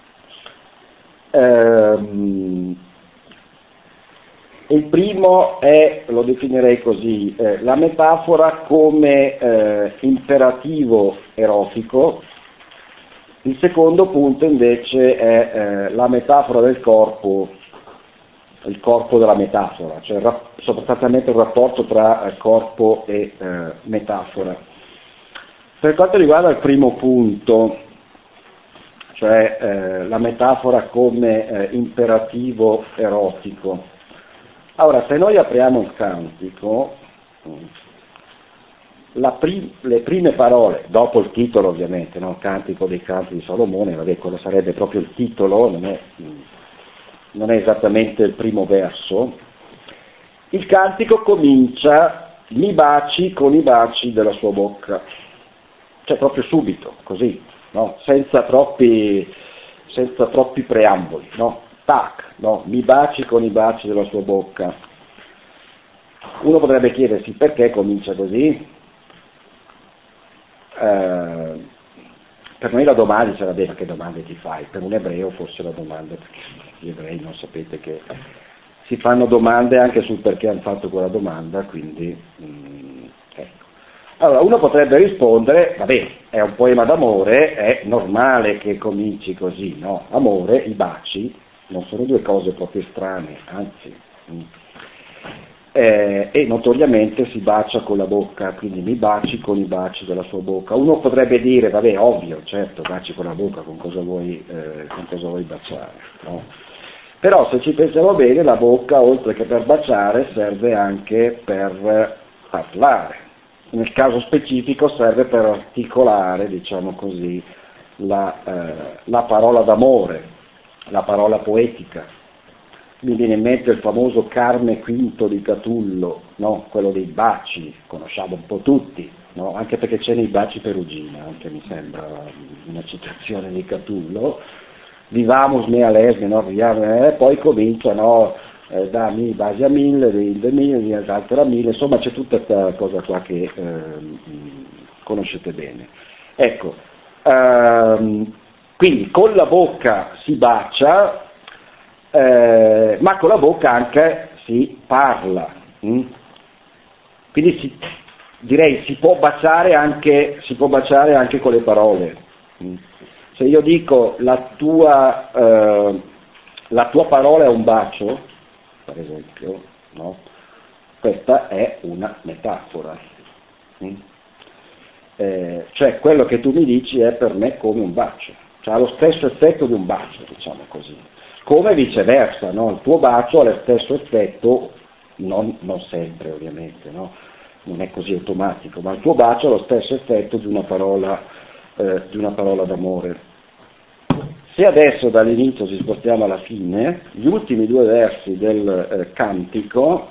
ehm, il primo è, lo definirei così, eh, la metafora come eh, imperativo erotico. Il secondo punto invece è eh, la metafora del corpo, il corpo della metafora, cioè sostanzialmente il rapporto tra corpo e eh, metafora. Per quanto riguarda il primo punto, cioè eh, la metafora come eh, imperativo erotico, allora se noi apriamo il cantico, la prim- le prime parole, dopo il titolo ovviamente, no? Cantico dei canti di Salomone, vabbè, quello sarebbe proprio il titolo, non è... non è esattamente il primo verso, il cantico comincia mi baci con i baci della sua bocca, cioè proprio subito, così, no? senza, troppi, senza troppi preamboli, no? Tac, no? Mi baci con i baci della sua bocca. Uno potrebbe chiedersi perché comincia così? Eh, per noi la domanda sarebbe: ma che domande ti fai? Per un ebreo forse la domanda, perché gli ebrei non sapete che si fanno domande anche sul perché hanno fatto quella domanda, quindi mm, ecco. Allora uno potrebbe rispondere: vabbè, è un poema d'amore, è normale che cominci così, no? Amore, i baci non sono due cose proprio strane, anzi. Mm. eh, e notoriamente si bacia con la bocca, quindi mi baci con i baci della sua bocca. Uno potrebbe dire, vabbè, ovvio, certo, baci con la bocca, con cosa vuoi, eh, con cosa vuoi baciare, no? Però se ci pensiamo bene, la bocca, oltre che per baciare, serve anche per parlare. Nel caso specifico serve per articolare, diciamo così, la, eh, la parola d'amore, la parola poetica. Mi viene in mente il famoso Carme Quinto di Catullo, no? Quello dei baci, conosciamo un po' tutti, no? Anche perché c'è nei baci Perugina, anche mi sembra una citazione di Catullo. Vivamus mea lesne, no? E poi comincia, no? Eh, da mi basi a mille, di mille, altro a mille, insomma c'è tutta questa cosa qua che eh, conoscete bene. Ecco, ehm, quindi con la bocca si bacia, eh, ma con la bocca anche si parla. Hm? Quindi si, direi si può baciare anche, si può baciare anche con le parole. Hm? Se io dico la tua, eh, la tua parola è un bacio, per esempio, no? Questa è una metafora. Mm? Eh, cioè quello che tu mi dici è per me come un bacio, cioè ha lo stesso effetto di un bacio, diciamo così. Come viceversa, no? Il tuo bacio ha lo stesso effetto, non, non sempre ovviamente, no? Non è così automatico, ma il tuo bacio ha lo stesso effetto di una parola, eh, di una parola d'amore. Se adesso dall'inizio ci spostiamo alla fine, gli ultimi due versi del eh, cantico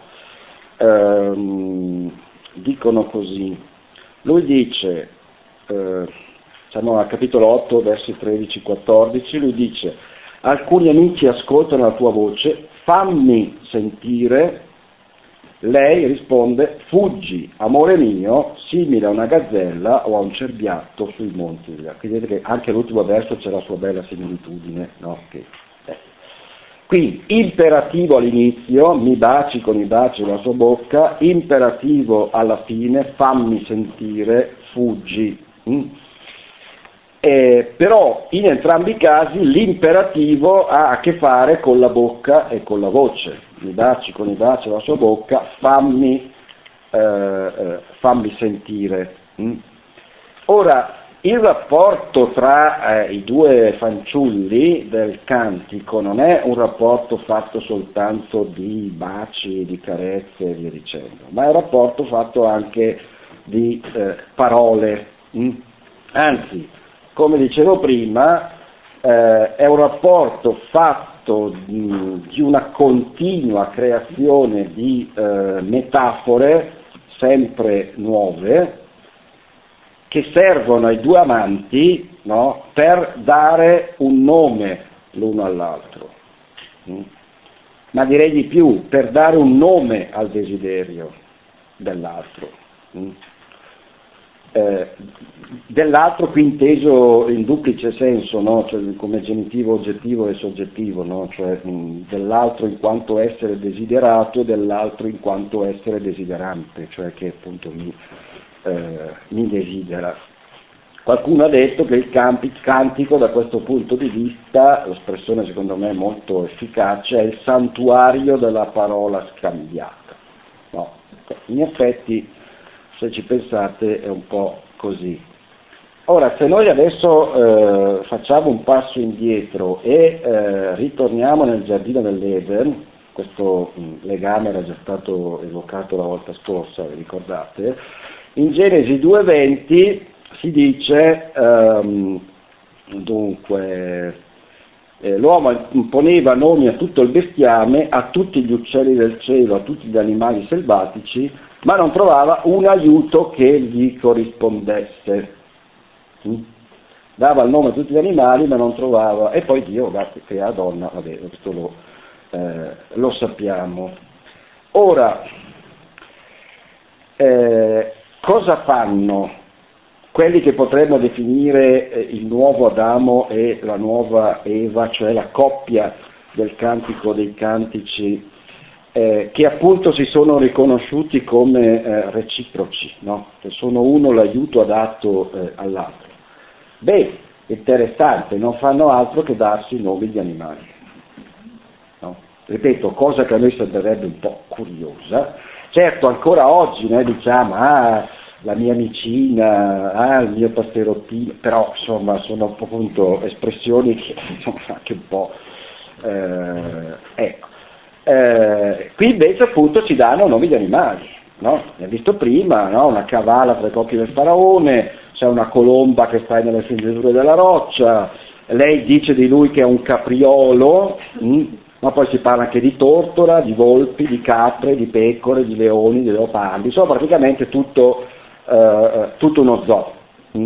ehm, dicono così. Lui dice, eh, siamo al capitolo otto, versi tredici quattordici, lui dice: alcuni amici ascoltano la tua voce, fammi sentire. Lei risponde: fuggi, amore mio, simile a una gazzella o a un cerbiatto sui monti. Quindi vedete che anche l'ultimo verso c'è la sua bella similitudine, no? Che, eh. Quindi imperativo all'inizio, mi baci con i baci della sua bocca, imperativo alla fine, fammi sentire, fuggi. Mm? Eh, però in entrambi i casi l'imperativo ha a che fare con la bocca e con la voce. Mi baci con i baci della sua bocca, fammi, eh, eh, fammi sentire. Mm? Ora, il rapporto tra eh, i due fanciulli del cantico non è un rapporto fatto soltanto di baci, di carezze e via dicendo, ma è un rapporto fatto anche di eh, parole. Mm? Anzi, come dicevo prima, eh, è un rapporto fatto di, di una continua creazione di eh, metafore sempre nuove che servono ai due amanti, no, per dare un nome l'uno all'altro. Mm? Ma direi di più, per dare un nome al desiderio dell'altro. Mm? Eh, dell'altro qui inteso in duplice senso, no? Cioè, come genitivo oggettivo e soggettivo, no? Cioè, mh, dell'altro in quanto essere desiderato e dell'altro in quanto essere desiderante, cioè che appunto mi, eh, mi desidera. Qualcuno ha detto che il campi, cantico da questo punto di vista, l'espressione secondo me molto efficace, è il santuario della parola scambiata. No? In effetti, se ci pensate, è un po' così. Ora, se noi adesso eh, facciamo un passo indietro e eh, ritorniamo nel giardino dell'Eden, questo mh, legame era già stato evocato la volta scorsa, vi ricordate, in Genesi due venti si dice, ehm, dunque, eh, l'uomo imponeva nomi a tutto il bestiame, a tutti gli uccelli del cielo, a tutti gli animali selvatici, ma non trovava un aiuto che gli corrispondesse. Mm? Dava il nome a tutti gli animali, ma non trovava, e poi Dio crea la donna, vabbè, questo lo, eh, lo sappiamo. Ora, eh, cosa fanno quelli che potremmo definire eh, il nuovo Adamo e la nuova Eva, cioè la coppia del Cantico dei Cantici, Eh, che appunto si sono riconosciuti come eh, reciproci, no? Che sono uno l'aiuto adatto eh, all'altro. Beh, interessante, non fanno altro che darsi i nomi di animali, no? ripeto, cosa che a noi sembrerebbe un po' curiosa. Certo, ancora oggi noi diciamo, ah, la mia micina, ah, il mio passerottino, però insomma sono appunto espressioni che sono anche un po'... Eh, ecco. Eh, qui invece appunto ci danno nomi di animali, no? Abbiamo visto prima, no? Una cavala tra i cocchi del faraone, c'è una colomba che sta nelle finiture della roccia, lei dice di lui che è un capriolo, mh? Ma poi si parla anche di tortora, di volpi, di capre, di pecore, di leoni, di leopardi, insomma praticamente tutto, eh, tutto uno zoo. Mm.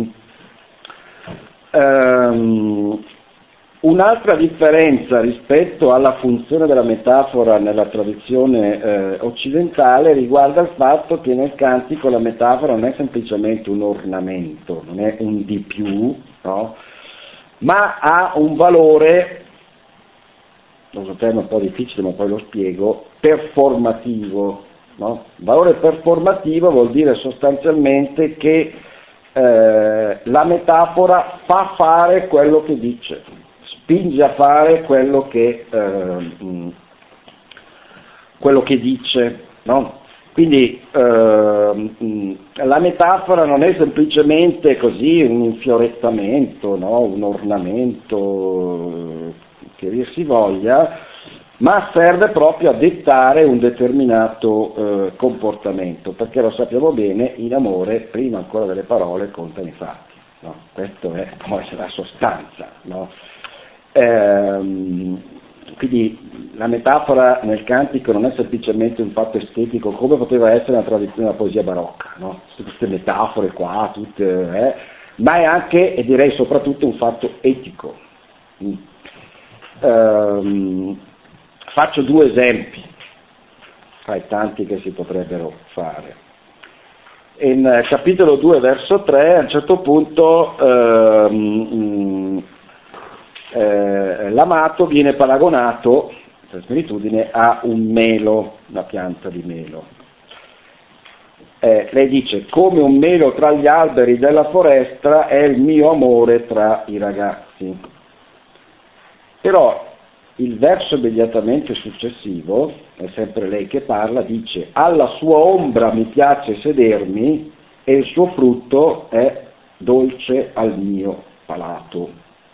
Um, un'altra differenza rispetto alla funzione della metafora nella tradizione eh, occidentale riguarda il fatto che nel cantico la metafora non è semplicemente un ornamento, non è un di più, no? Ma ha un valore, lo so, termine un po' difficile ma poi lo spiego, performativo, no? Valore performativo vuol dire sostanzialmente che eh, la metafora fa fare quello che dice, spinge a fare quello che, eh, quello che dice, no? Quindi eh, la metafora non è semplicemente così un infiorettamento, no? Un ornamento che dir si voglia, ma serve proprio a dettare un determinato eh, comportamento, perché lo sappiamo bene, in amore prima ancora delle parole contano i fatti, no? Questo è poi la sostanza, no? Ehm, quindi la metafora nel cantico non è semplicemente un fatto estetico come poteva essere nella tradizione della poesia barocca, no? Tutte queste metafore qua, tutte, eh, ma è anche, e direi soprattutto, un fatto etico. Mm. Ehm, faccio due esempi tra i tanti che si potrebbero fare. In capitolo due verso tre a un certo punto ehm, eh, l'amato viene paragonato, per similitudine, a un melo, una pianta di melo. Eh, lei dice: come un melo tra gli alberi della foresta è il mio amore tra i ragazzi. Però il verso immediatamente successivo, è sempre lei che parla, dice: alla sua ombra mi piace sedermi e il suo frutto è dolce al mio palato.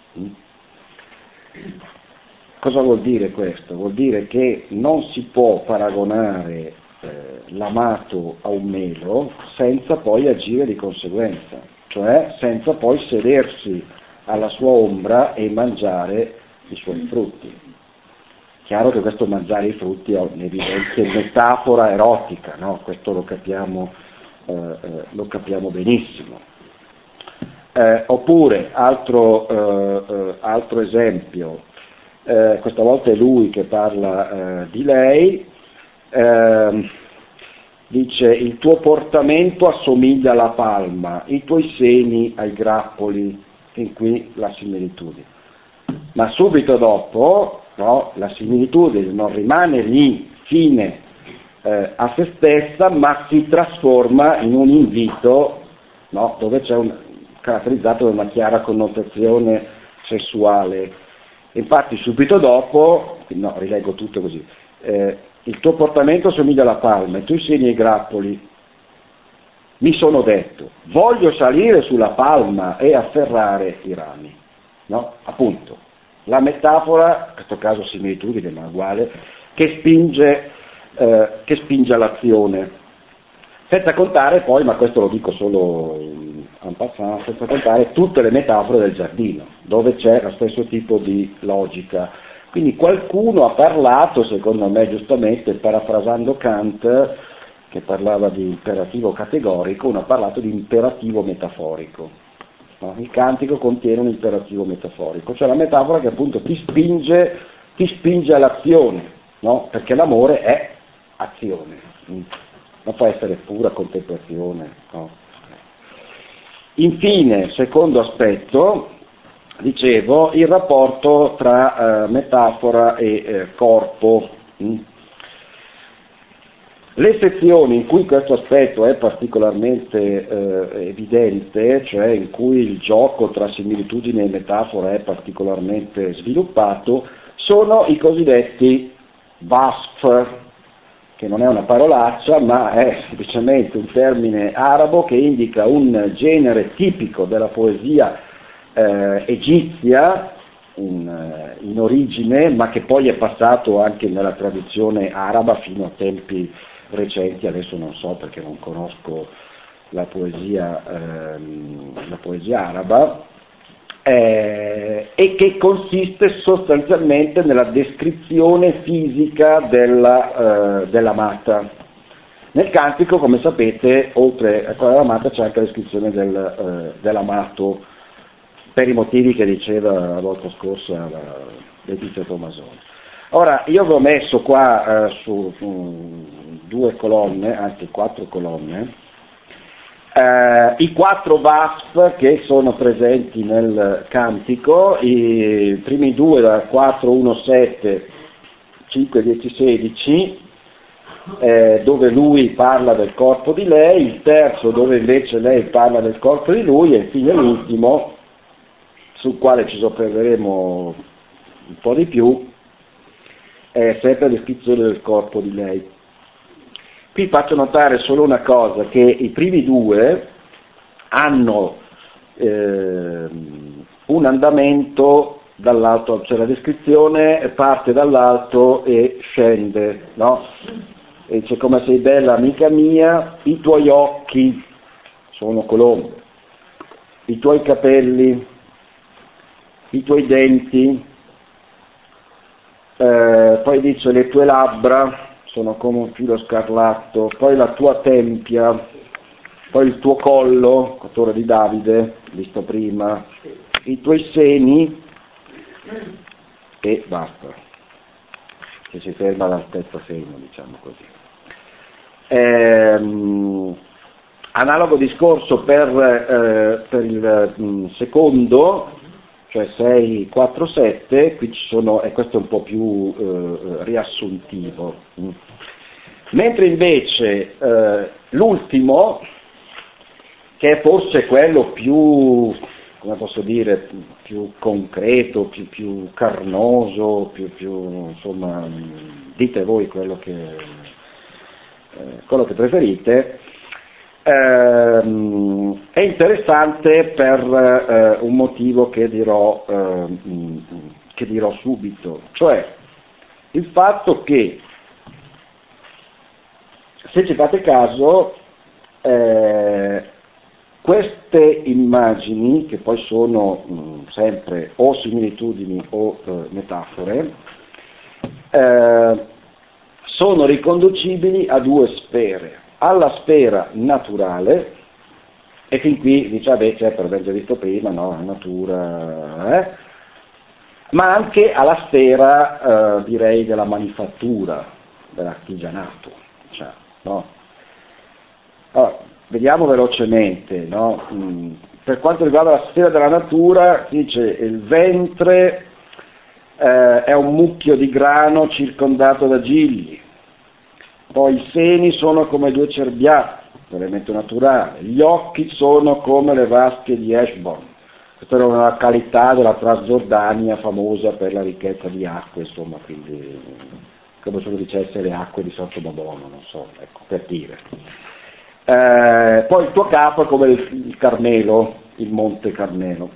Cosa vuol dire questo? Vuol dire che non si può paragonare eh, l'amato a un melo senza poi agire di conseguenza, cioè senza poi sedersi alla sua ombra e mangiare i suoi frutti. Chiaro che questo mangiare i frutti è un'evidente metafora erotica, no? Questo lo capiamo, eh, eh, lo capiamo benissimo. Eh, oppure, altro, eh, eh, altro esempio, eh, questa volta è lui che parla eh, di lei, eh, dice: il tuo portamento assomiglia alla palma, i tuoi seni ai grappoli, fin qui la similitudine. Ma subito dopo, no, la similitudine non rimane lì fine eh, a se stessa, ma si trasforma in un invito, no, dove c'è un, caratterizzato da una chiara connotazione sessuale. Infatti subito dopo, no, rileggo tutto così, eh, il tuo portamento assomiglia alla palma, i tuoi seni ai grappoli. Mi sono detto: voglio salire sulla palma e afferrare i rami, no? Appunto, la metafora, in questo caso similitudine ma uguale, che spinge, eh, che spinge all'azione, senza contare poi, ma questo lo dico solo en passant, senza contare tutte le metafore del giardino, dove c'è lo stesso tipo di logica. Quindi qualcuno ha parlato, secondo me giustamente, parafrasando Kant, che parlava di imperativo categorico, uno ha parlato di imperativo metaforico. No? Il cantico contiene un imperativo metaforico, cioè la metafora che appunto ti spinge, ti spinge all'azione, no? Perché l'amore è azione, non può essere pura contemplazione. No? Infine, secondo aspetto, dicevo, il rapporto tra eh, metafora e eh, corpo. Mm. Le sezioni in cui questo aspetto è particolarmente eh, evidente, cioè in cui il gioco tra similitudine e metafora è particolarmente sviluppato, sono i cosiddetti wasf, che non è una parolaccia, ma è semplicemente un termine arabo che indica un genere tipico della poesia eh, egizia, in, in origine, ma che poi è passato anche nella tradizione araba fino a tempi recenti. Adesso non so perché non conosco la poesia, ehm, la poesia araba, eh, e che consiste sostanzialmente nella descrizione fisica della, eh, dell'amata. Nel cantico, come sapete, oltre a quella dell'amata c'è anche la descrizione del, eh, dell'amato, per i motivi che diceva la volta scorsa la Letizia Tomasoni. Ora, io vi ho messo qua eh, su um, due colonne, anzi quattro colonne, eh, i quattro wasf che sono presenti nel cantico, i primi due da quattro, uno, sette, cinque, dieci, sedici, eh, dove lui parla del corpo di lei, il terzo dove invece lei parla del corpo di lui, e infine l'ultimo, sul quale ci soffermeremo un po' di più, è sempre la descrizione del corpo di lei. Qui faccio notare solo una cosa, che i primi due hanno eh, un andamento dall'alto, cioè la descrizione parte dall'alto e scende, no? E dice: come sei bella amica mia, i tuoi occhi sono colombe, i tuoi capelli, i tuoi denti, eh, poi dice le tue labbra sono come un filo scarlatto, poi la tua tempia, poi il tuo collo, cotore di Davide, visto prima, i tuoi seni, e basta, che si ferma all'altezza seno, diciamo così. Ehm, analogo discorso per, eh, per il mh, secondo, cioè sei, quattro, sette, qui ci sono, e questo è un po' più eh, riassuntivo. Mentre invece eh, l'ultimo, che è forse quello più, come posso dire, più concreto, più, più carnoso, più, più, insomma, dite voi quello che, eh, quello che preferite, Ehm, è interessante per eh, un motivo che dirò, eh, che dirò subito, cioè il fatto che, se ci fate caso, eh, queste immagini, che poi sono mh, sempre o similitudini o eh, metafore, eh, sono riconducibili a due sfere: alla sfera naturale, e fin qui dice, vabbè, c'è, per aver già visto prima, no, la natura, eh? Ma anche alla sfera, eh, direi, della manifattura, dell'artigianato, cioè, no? Allora, vediamo velocemente, no? Mm, per quanto riguarda la sfera della natura, dice il ventre eh, è un mucchio di grano circondato da gigli. Poi i seni sono come due cerbiati, elemento naturale. Gli occhi sono come le vasche di Eshbon. Questa era una località della Transgiordania famosa per la ricchezza di acque, insomma, quindi come se lo dicesse le acque di Sotto Babono, non so, ecco, per dire. Eh, poi il tuo capo è come il, il Carmelo, il monte Carmelo.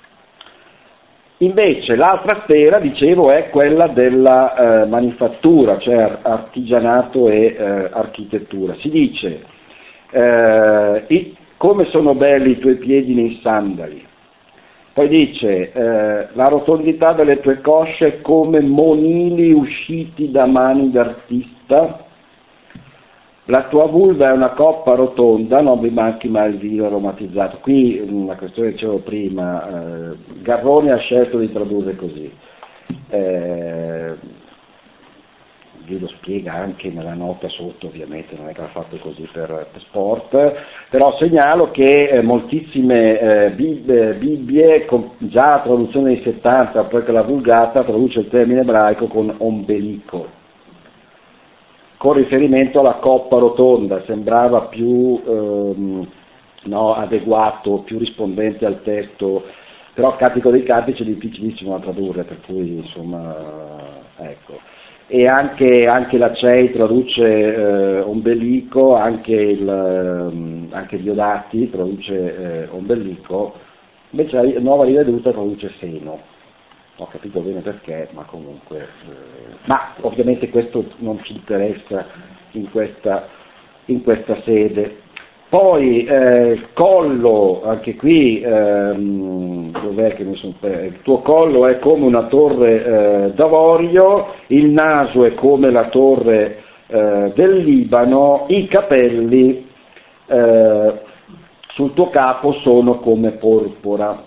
Invece l'altra sfera, dicevo, è quella della eh, manifattura, cioè artigianato e eh, architettura. Si dice, eh, i, come sono belli i tuoi piedi nei sandali. Poi dice, eh, la rotondità delle tue cosce è come monili usciti da mani d'artista. La tua vulva è una coppa rotonda, non vi manchi mai il vino aromatizzato. Qui una questione che dicevo prima, eh, Garrone ha scelto di tradurre così. Eh, lui lo spiega anche nella nota sotto, ovviamente non è che l'ha fatto così per, per sport, però segnalo che eh, moltissime eh, bib, Bibbie, con già la traduzione dei settanta, poi che la Vulgata traduce il termine ebraico con ombelico, con riferimento alla coppa rotonda, sembrava più ehm, no, adeguato, più rispondente al testo, però Cantico dei Cantici è difficilissimo da tradurre, per cui insomma, ecco. e anche, anche la C E I traduce eh, ombelico, anche, il, eh, anche Diodati traduce eh, ombelico, invece la nuova riveduta traduce seno. Ho capito bene perché, ma comunque... Eh, ma ovviamente questo non ci interessa in questa, in questa sede. Poi eh, collo, anche qui, ehm, dov'è che mi sono perso? Il tuo collo è come una torre eh, d'avorio, il naso è come la torre eh, del Libano, i capelli eh, sul tuo capo sono come porpora.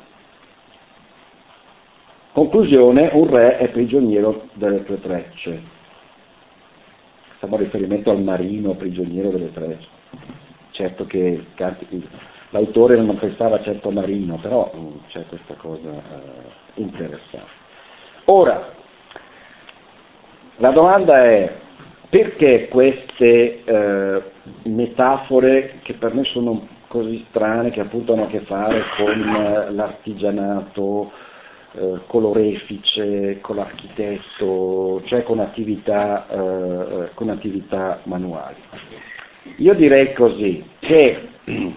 Conclusione, un re è prigioniero delle tue trecce. Facciamo riferimento al marino prigioniero delle trecce. Certo che l'autore non pensava certo a marino, però c'è questa cosa eh, interessante. Ora, la domanda è: perché queste eh, metafore, che per me sono così strane, che appunto hanno a che fare con eh, l'artigianato, eh, con l'orefice, con l'architetto, cioè con attività, eh, con attività manuali? Io direi così, che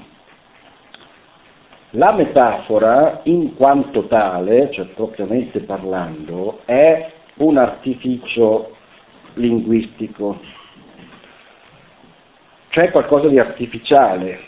la metafora in quanto tale, cioè propriamente parlando, è un artificio linguistico, cioè qualcosa di artificiale,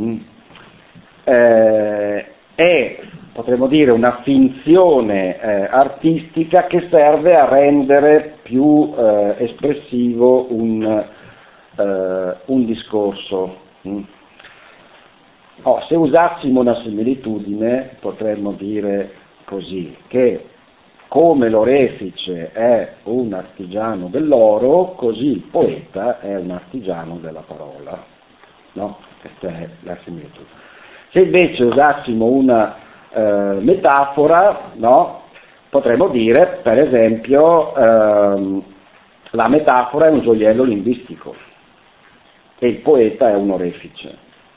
eh, è, potremmo dire, una finzione eh, artistica che serve a rendere più eh, espressivo un Uh, un discorso. Mm. Oh, se usassimo una similitudine potremmo dire così, che come l'orefice è un artigiano dell'oro, così il poeta è un artigiano della parola. No? Questa è la similitudine. Se invece usassimo una uh, metafora, no? Potremmo dire, per esempio, uh, la metafora è un gioiello linguistico e il poeta è un orefice.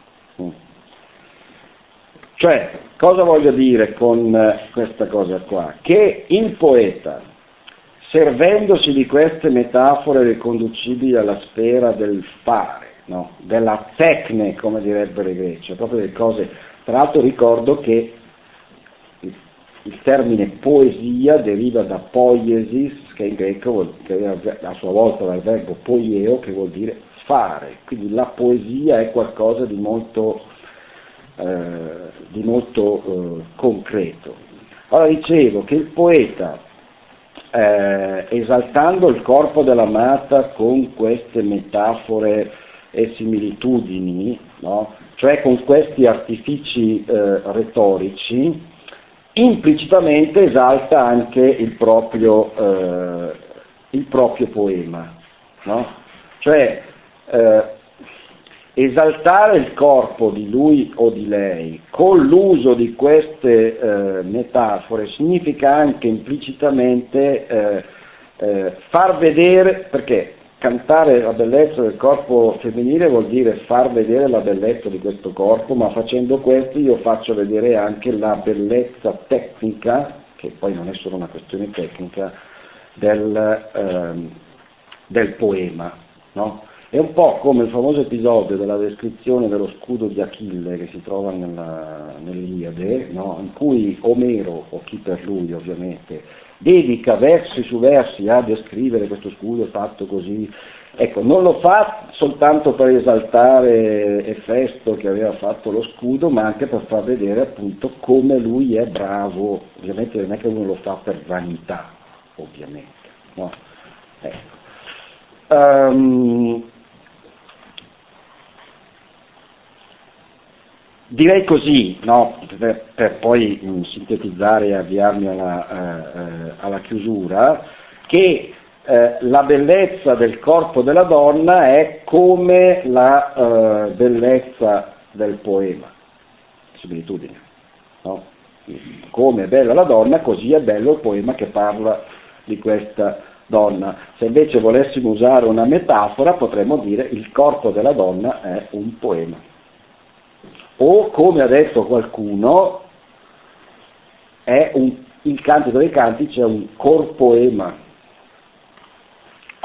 Cioè, cosa voglio dire con questa cosa qua? Che il poeta, servendosi di queste metafore riconducibili alla sfera del fare, no? Della tecne, come direbbero i greci, proprio delle cose. Tra l'altro ricordo che il termine poesia deriva da poiesis, che in greco che a sua volta dal verbo poieo, che vuol dire fare. Quindi la poesia è qualcosa di molto, eh, di molto eh, concreto. Allora dicevo che il poeta, eh, esaltando il corpo dell'amata con queste metafore e similitudini, no? Cioè con questi artifici eh, retorici, implicitamente esalta anche il proprio, eh, il proprio poema, no? Cioè eh, esaltare il corpo di lui o di lei con l'uso di queste eh, metafore significa anche implicitamente eh, eh, far vedere, perché cantare la bellezza del corpo femminile vuol dire far vedere la bellezza di questo corpo, ma facendo questo io faccio vedere anche la bellezza tecnica, che poi non è solo una questione tecnica, del, ehm, del poema, no? È un po' come il famoso episodio della descrizione dello scudo di Achille che si trova nella, nell'Iliade, no? In cui Omero, o chi per lui ovviamente, dedica versi su versi a descrivere questo scudo fatto così. Ecco, non lo fa soltanto per esaltare Efesto che aveva fatto lo scudo, ma anche per far vedere appunto come lui è bravo. Ovviamente non è che uno lo fa per vanità, ovviamente, no? Ecco. Um, direi così, no? per, per poi mh, sintetizzare e avviarmi alla, eh, alla chiusura, che eh, la bellezza del corpo della donna è come la eh, bellezza del poema, similitudine, no? Come è bella la donna, così è bello il poema che parla di questa donna. Se invece volessimo usare una metafora potremmo dire il corpo della donna è un poema. O, come ha detto qualcuno, è un, il Cantico dei Cantici è un corpoema.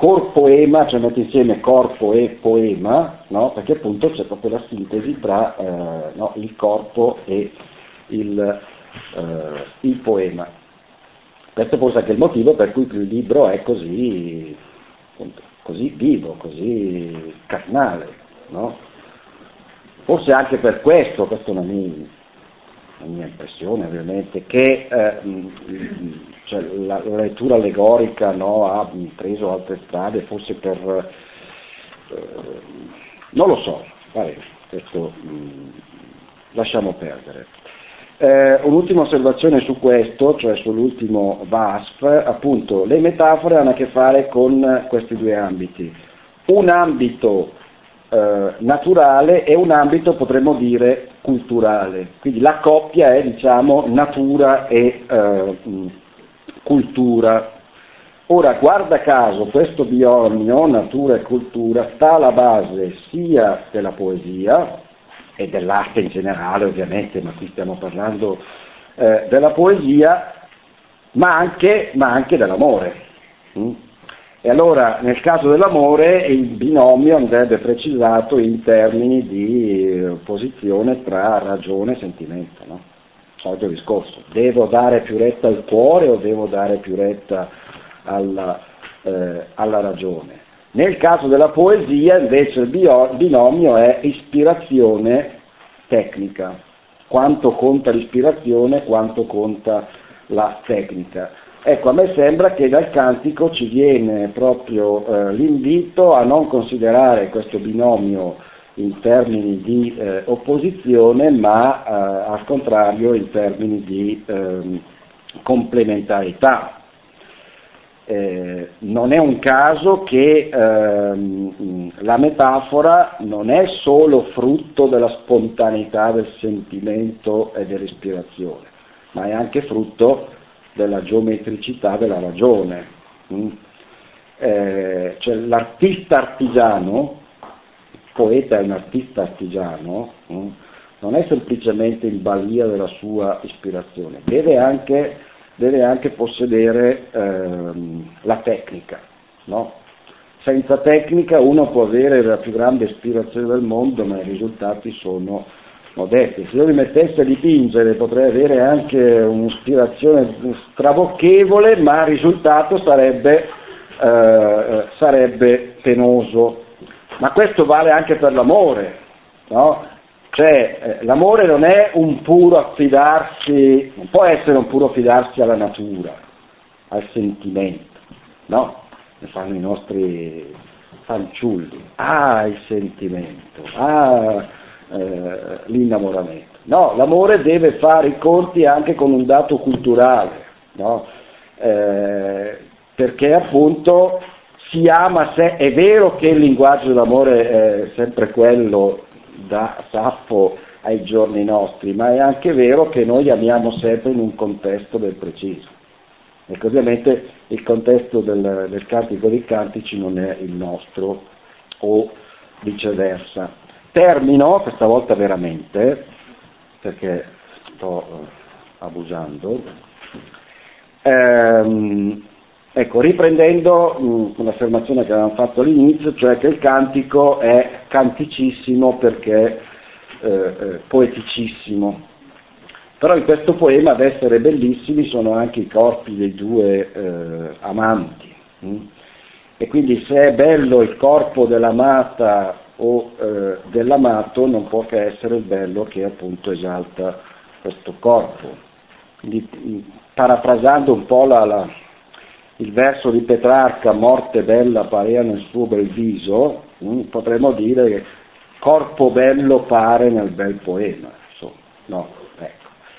corpoema, cioè mette insieme corpo e poema, no? Perché appunto c'è proprio la sintesi tra eh, no, il corpo e il, eh, il poema. Questo forse è anche il motivo per cui il libro è così, appunto, così vivo, così carnale, no? Forse anche per questo, questa è una mia, una mia impressione ovviamente, che eh, cioè, la, la lettura allegorica, no, ha preso altre strade, forse per... Eh, non lo so, vabbè, questo mh, lasciamo perdere. Eh, un'ultima osservazione su questo, cioè sull'ultimo V A S F, appunto, le metafore hanno a che fare con questi due ambiti. Un ambito eh, naturale e un ambito, potremmo dire, culturale. Quindi la coppia è, diciamo, natura e eh, cultura. Ora, guarda caso, questo binomio, natura e cultura, sta alla base sia della poesia, e dell'arte in generale ovviamente, ma qui stiamo parlando eh, della poesia, ma anche, ma anche dell'amore. Mm? E allora nel caso dell'amore il binomio andrebbe precisato in termini di opposizione tra ragione e sentimento, no? Solito discorso, devo dare più retta al cuore o devo dare più retta alla, eh, alla ragione? Nel caso della poesia invece il binomio è ispirazione tecnica, quanto conta l'ispirazione, quanto conta la tecnica. Ecco, a me sembra che dal cantico ci viene proprio eh, l'invito a non considerare questo binomio in termini di eh, opposizione, ma eh, al contrario in termini di eh, complementarità. Eh, non è un caso che ehm, la metafora non è solo frutto della spontaneità del sentimento e dell'ispirazione, ma è anche frutto della geometricità della ragione. Mm? Eh, cioè l'artista artigiano, il poeta è un artista artigiano, mm? non è semplicemente in balia della sua ispirazione, deve anche deve anche possedere ehm, la tecnica, no? Senza tecnica uno può avere la più grande ispirazione del mondo, ma i risultati sono modesti. Se io mi mettessi a dipingere potrei avere anche un'ispirazione strabocchevole, ma il risultato sarebbe, eh, sarebbe penoso. Ma questo vale anche per l'amore, no? Cioè, eh, l'amore non è un puro affidarsi, non può essere un puro affidarsi alla natura, al sentimento, no? Ne fanno i nostri fanciulli. Ah, il sentimento, ah, eh, l'innamoramento. No, l'amore deve fare i conti anche con un dato culturale, no? Eh, perché appunto si ama se, è vero che il linguaggio dell'amore è sempre quello da Saffo ai giorni nostri, ma è anche vero che noi amiamo sempre in un contesto ben preciso. Ecco, ovviamente il contesto del, del Cantico dei Cantici non è il nostro, o viceversa. Termino, questa volta veramente, perché sto eh, abusando, ehm, ecco, riprendendo mh, un'affermazione che avevamo fatto all'inizio, cioè che il cantico è canticissimo perché eh, eh, poeticissimo. Però in questo poema ad essere bellissimi sono anche i corpi dei due eh, amanti. Mh? E quindi se è bello il corpo dell'amata o eh, dell'amato non può che essere il bello che appunto esalta questo corpo. Quindi, mh, parafrasando un po' la, la il verso di Petrarca, morte bella parea nel suo bel viso, mh, potremmo dire che corpo bello pare nel bel poema, insomma, no, ecco.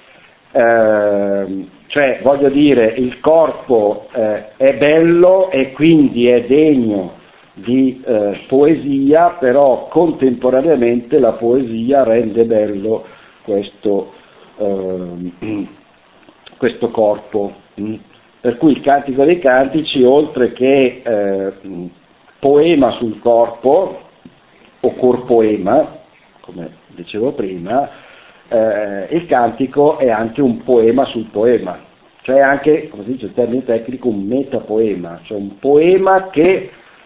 Eh, cioè, voglio dire, il corpo eh, è bello e quindi è degno di eh, poesia, però contemporaneamente la poesia rende bello questo, eh, questo corpo. Mh. Per cui il Cantico dei Cantici, oltre che eh, poema sul corpo, o corpoema, come dicevo prima, eh, il cantico è anche un poema sul poema, cioè anche, come si dice in termini tecnici, un metapoema, cioè un poema che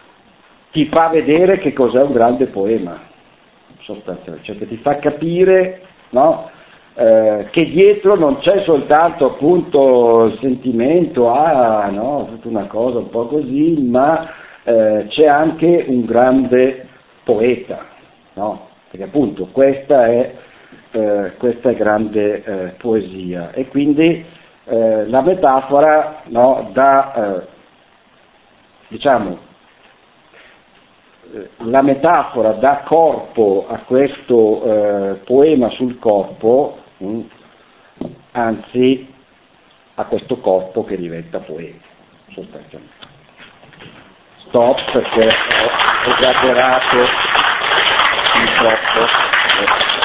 ti fa vedere che cos'è un grande poema, sostanzialmente, cioè che ti fa capire, no? Eh, che dietro non c'è soltanto appunto il sentimento, ah no, tutta una cosa un po' così, ma eh, c'è anche un grande poeta, no? Perché appunto questa è, eh, questa è grande eh, poesia, e quindi eh, la metafora, no, dà, eh, diciamo, eh, la metafora dà corpo a questo eh, poema sul corpo, mh, anzi a questo corpo che diventa poema, sostanzialmente. Stop, perché ho esagerato un troppo.